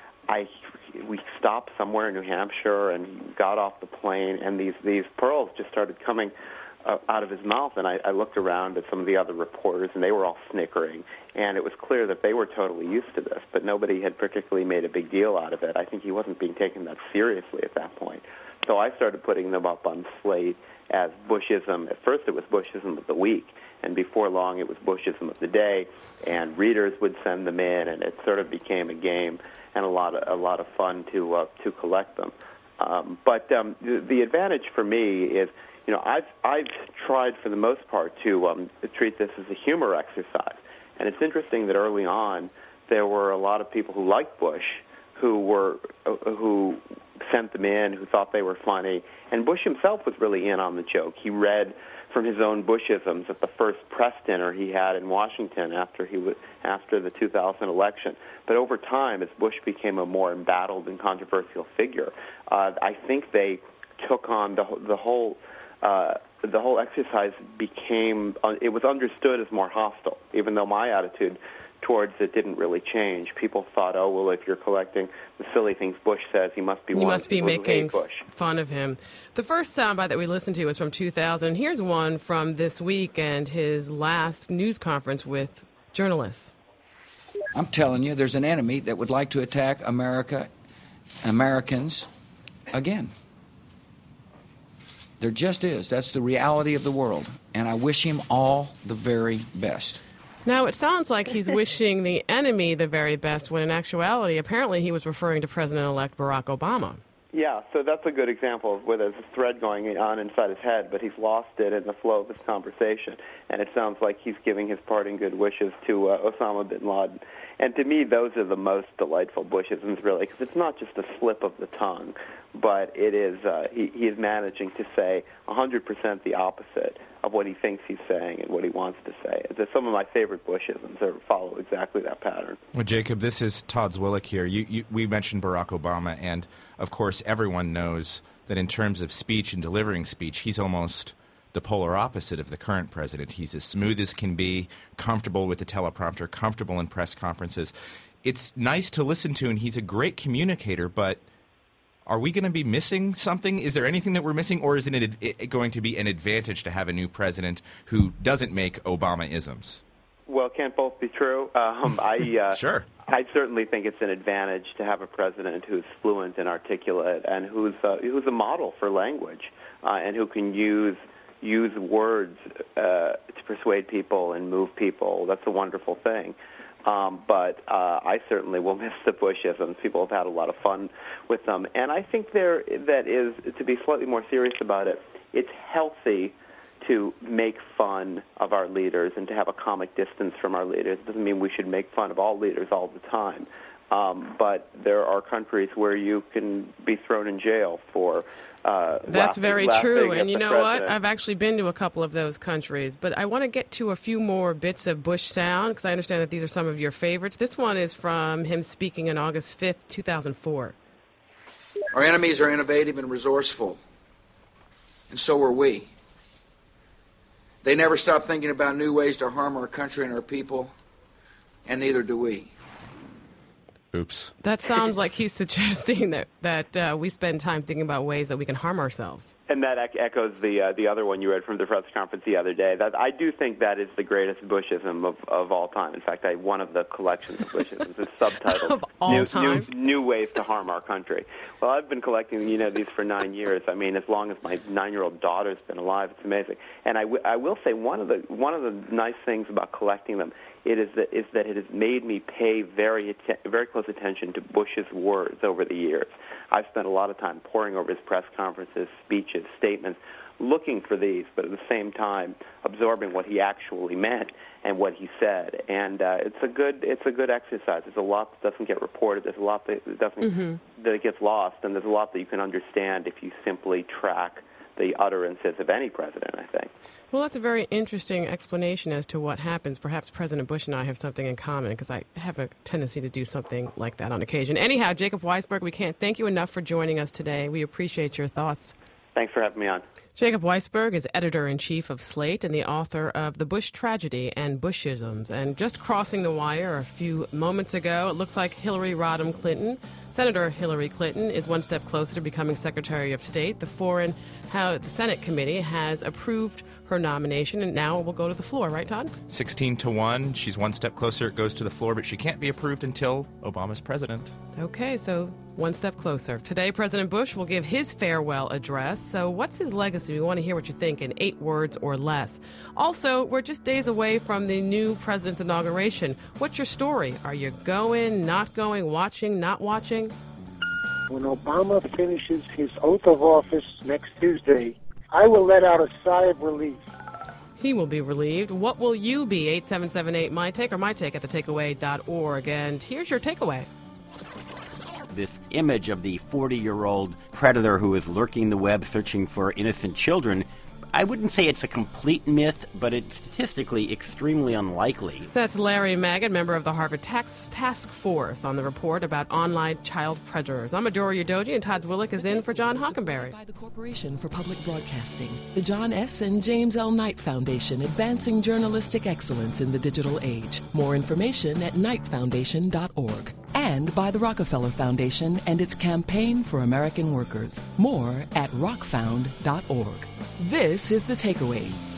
we stopped somewhere in New Hampshire and got off the plane, and these pearls just started coming out of his mouth. And I looked around at some of the other reporters, and they were all snickering. And it was clear that they were totally used to this, but nobody had particularly made a big deal out of it. I think he wasn't being taken that seriously at that point. So I started putting them up on Slate as Bushism. At first it was Bushism of the week, and before long it was Bushism of the day, and readers would send them in, and it sort of became a game and a lot of fun to collect them. But the advantage for me is, you know, I've tried for the most part to treat this as a humor exercise, and it's interesting that early on there were a lot of people who liked Bush who sent them in, who thought they were funny, and Bush himself was really in on the joke. He read from his own Bushisms at the first press dinner he had in Washington after the 2000 election. But over time, as Bush became a more embattled and controversial figure, I think they took on the whole exercise became it was understood as more hostile, even though my attitude towards it didn't really change. People thought, oh, well, if you're collecting the silly things Bush says, he must be making fun of him. The first soundbite that we listened to was from 2000. Here's one from this week and his last news conference with journalists. I'm telling you, there's an enemy that would like to attack Americans again. There just is. That's the reality of the world. And I wish him all the very best. Now, it sounds like he's wishing the enemy the very best, when in actuality, apparently he was referring to President-elect Barack Obama. Yeah, so that's a good example of where there's a thread going on inside his head, but he's lost it in the flow of this conversation. And it sounds like he's giving his parting good wishes to Osama bin Laden. And to me, those are the most delightful Bushisms, really, because it's not just a slip of the tongue, but it is he is managing to say 100% the opposite of what he thinks he's saying and what he wants to say. Some of my favorite Bushisms follow exactly that pattern. Well, Jacob, this is Todd Zwillich here. We mentioned Barack Obama, and, of course, everyone knows that in terms of speech and delivering speech, he's almost the polar opposite of the current president. He's as smooth as can be, comfortable with the teleprompter, comfortable in press conferences. It's nice to listen to, and he's a great communicator, but Are we going to be missing something? Is there anything that we're missing, or is it going to be an advantage to have a new president who doesn't make Obama-isms? Well, can't both be true? Sure. I certainly think it's an advantage to have a president who's fluent and articulate and who's a model for language and who can use words to persuade people and move people. That's a wonderful thing. But I certainly will miss the Bushisms. People have had a lot of fun with them. And I think that is, to be slightly more serious about it, it's healthy to make fun of our leaders and to have a comic distance from our leaders. It doesn't mean we should make fun of all leaders all the time. But there are countries where you can be thrown in jail for That's very true. And you know president. what? I've actually been to a couple of those countries. But I want to get to a few more bits of Bush sound because I understand that these are some of your favorites. This one is from him speaking on August 5th, 2004. Our enemies are innovative and resourceful, and so are we. They never stop thinking about new ways to harm our country and our people, and neither do we. Oops. That sounds like he's suggesting that we spend time thinking about ways that we can harm ourselves. And that echoes the other one you read from the press conference the other day. That I do think that is the greatest Bushism of all time. In fact, one of the collections of Bushisms is subtitled of all time? New Ways to Harm Our Country. Well, I've been collecting these for 9 years. I mean, as long as my 9-year-old daughter's been alive, it's amazing. And I will say one of the nice things about collecting them is that it has made me pay very close attention to Bush's words over the years. I've spent a lot of time poring over his press conferences, speeches, statements, looking for these, but at the same time absorbing what he actually meant and what he said. And it's a good exercise. There's a lot that doesn't get reported. There's a lot that that gets lost, and there's a lot that you can understand if you simply track the utterances of any president, I think. Well, that's a very interesting explanation as to what happens. Perhaps President Bush and I have something in common because I have a tendency to do something like that on occasion. Anyhow, Jacob Weisberg, we can't thank you enough for joining us today. We appreciate your thoughts. Thanks for having me on. Jacob Weisberg is editor-in-chief of Slate and the author of The Bush Tragedy and Bushisms. And just crossing the wire a few moments ago, it looks like Hillary Rodham Clinton, Senator Hillary Clinton, is one step closer to becoming Secretary of State. The Senate committee has approved her nomination, and now it will go to the floor, right, Todd? 16-1. She's one step closer. It goes to the floor, but she can't be approved until Obama's president. Okay, so one step closer. Today, President Bush will give his farewell address. So what's his legacy? We want to hear what you think in 8 words or less. Also, we're just days away from the new president's inauguration. What's your story? Are you going, not going, watching, not watching? When Obama finishes his oath of office next Tuesday, I will let out a sigh of relief. He will be relieved. What will you be? 8778-MyTake or MyTake at thetakeaway.org. And here's your takeaway. This image of the 40-year-old predator who is lurking the web searching for innocent children, I wouldn't say it's a complete myth, but it's statistically extremely unlikely. That's Larry Magid, member of the Harvard Task Force, on the report about online child predators. I'm Adora Udoji, and Todd Zwillich is in for John Hockenberry. By the Corporation for Public Broadcasting, the John S. and James L. Knight Foundation, advancing journalistic excellence in the digital age. More information at knightfoundation.org. And by the Rockefeller Foundation and its campaign for American workers. More at rockfound.org. This is The Takeaway.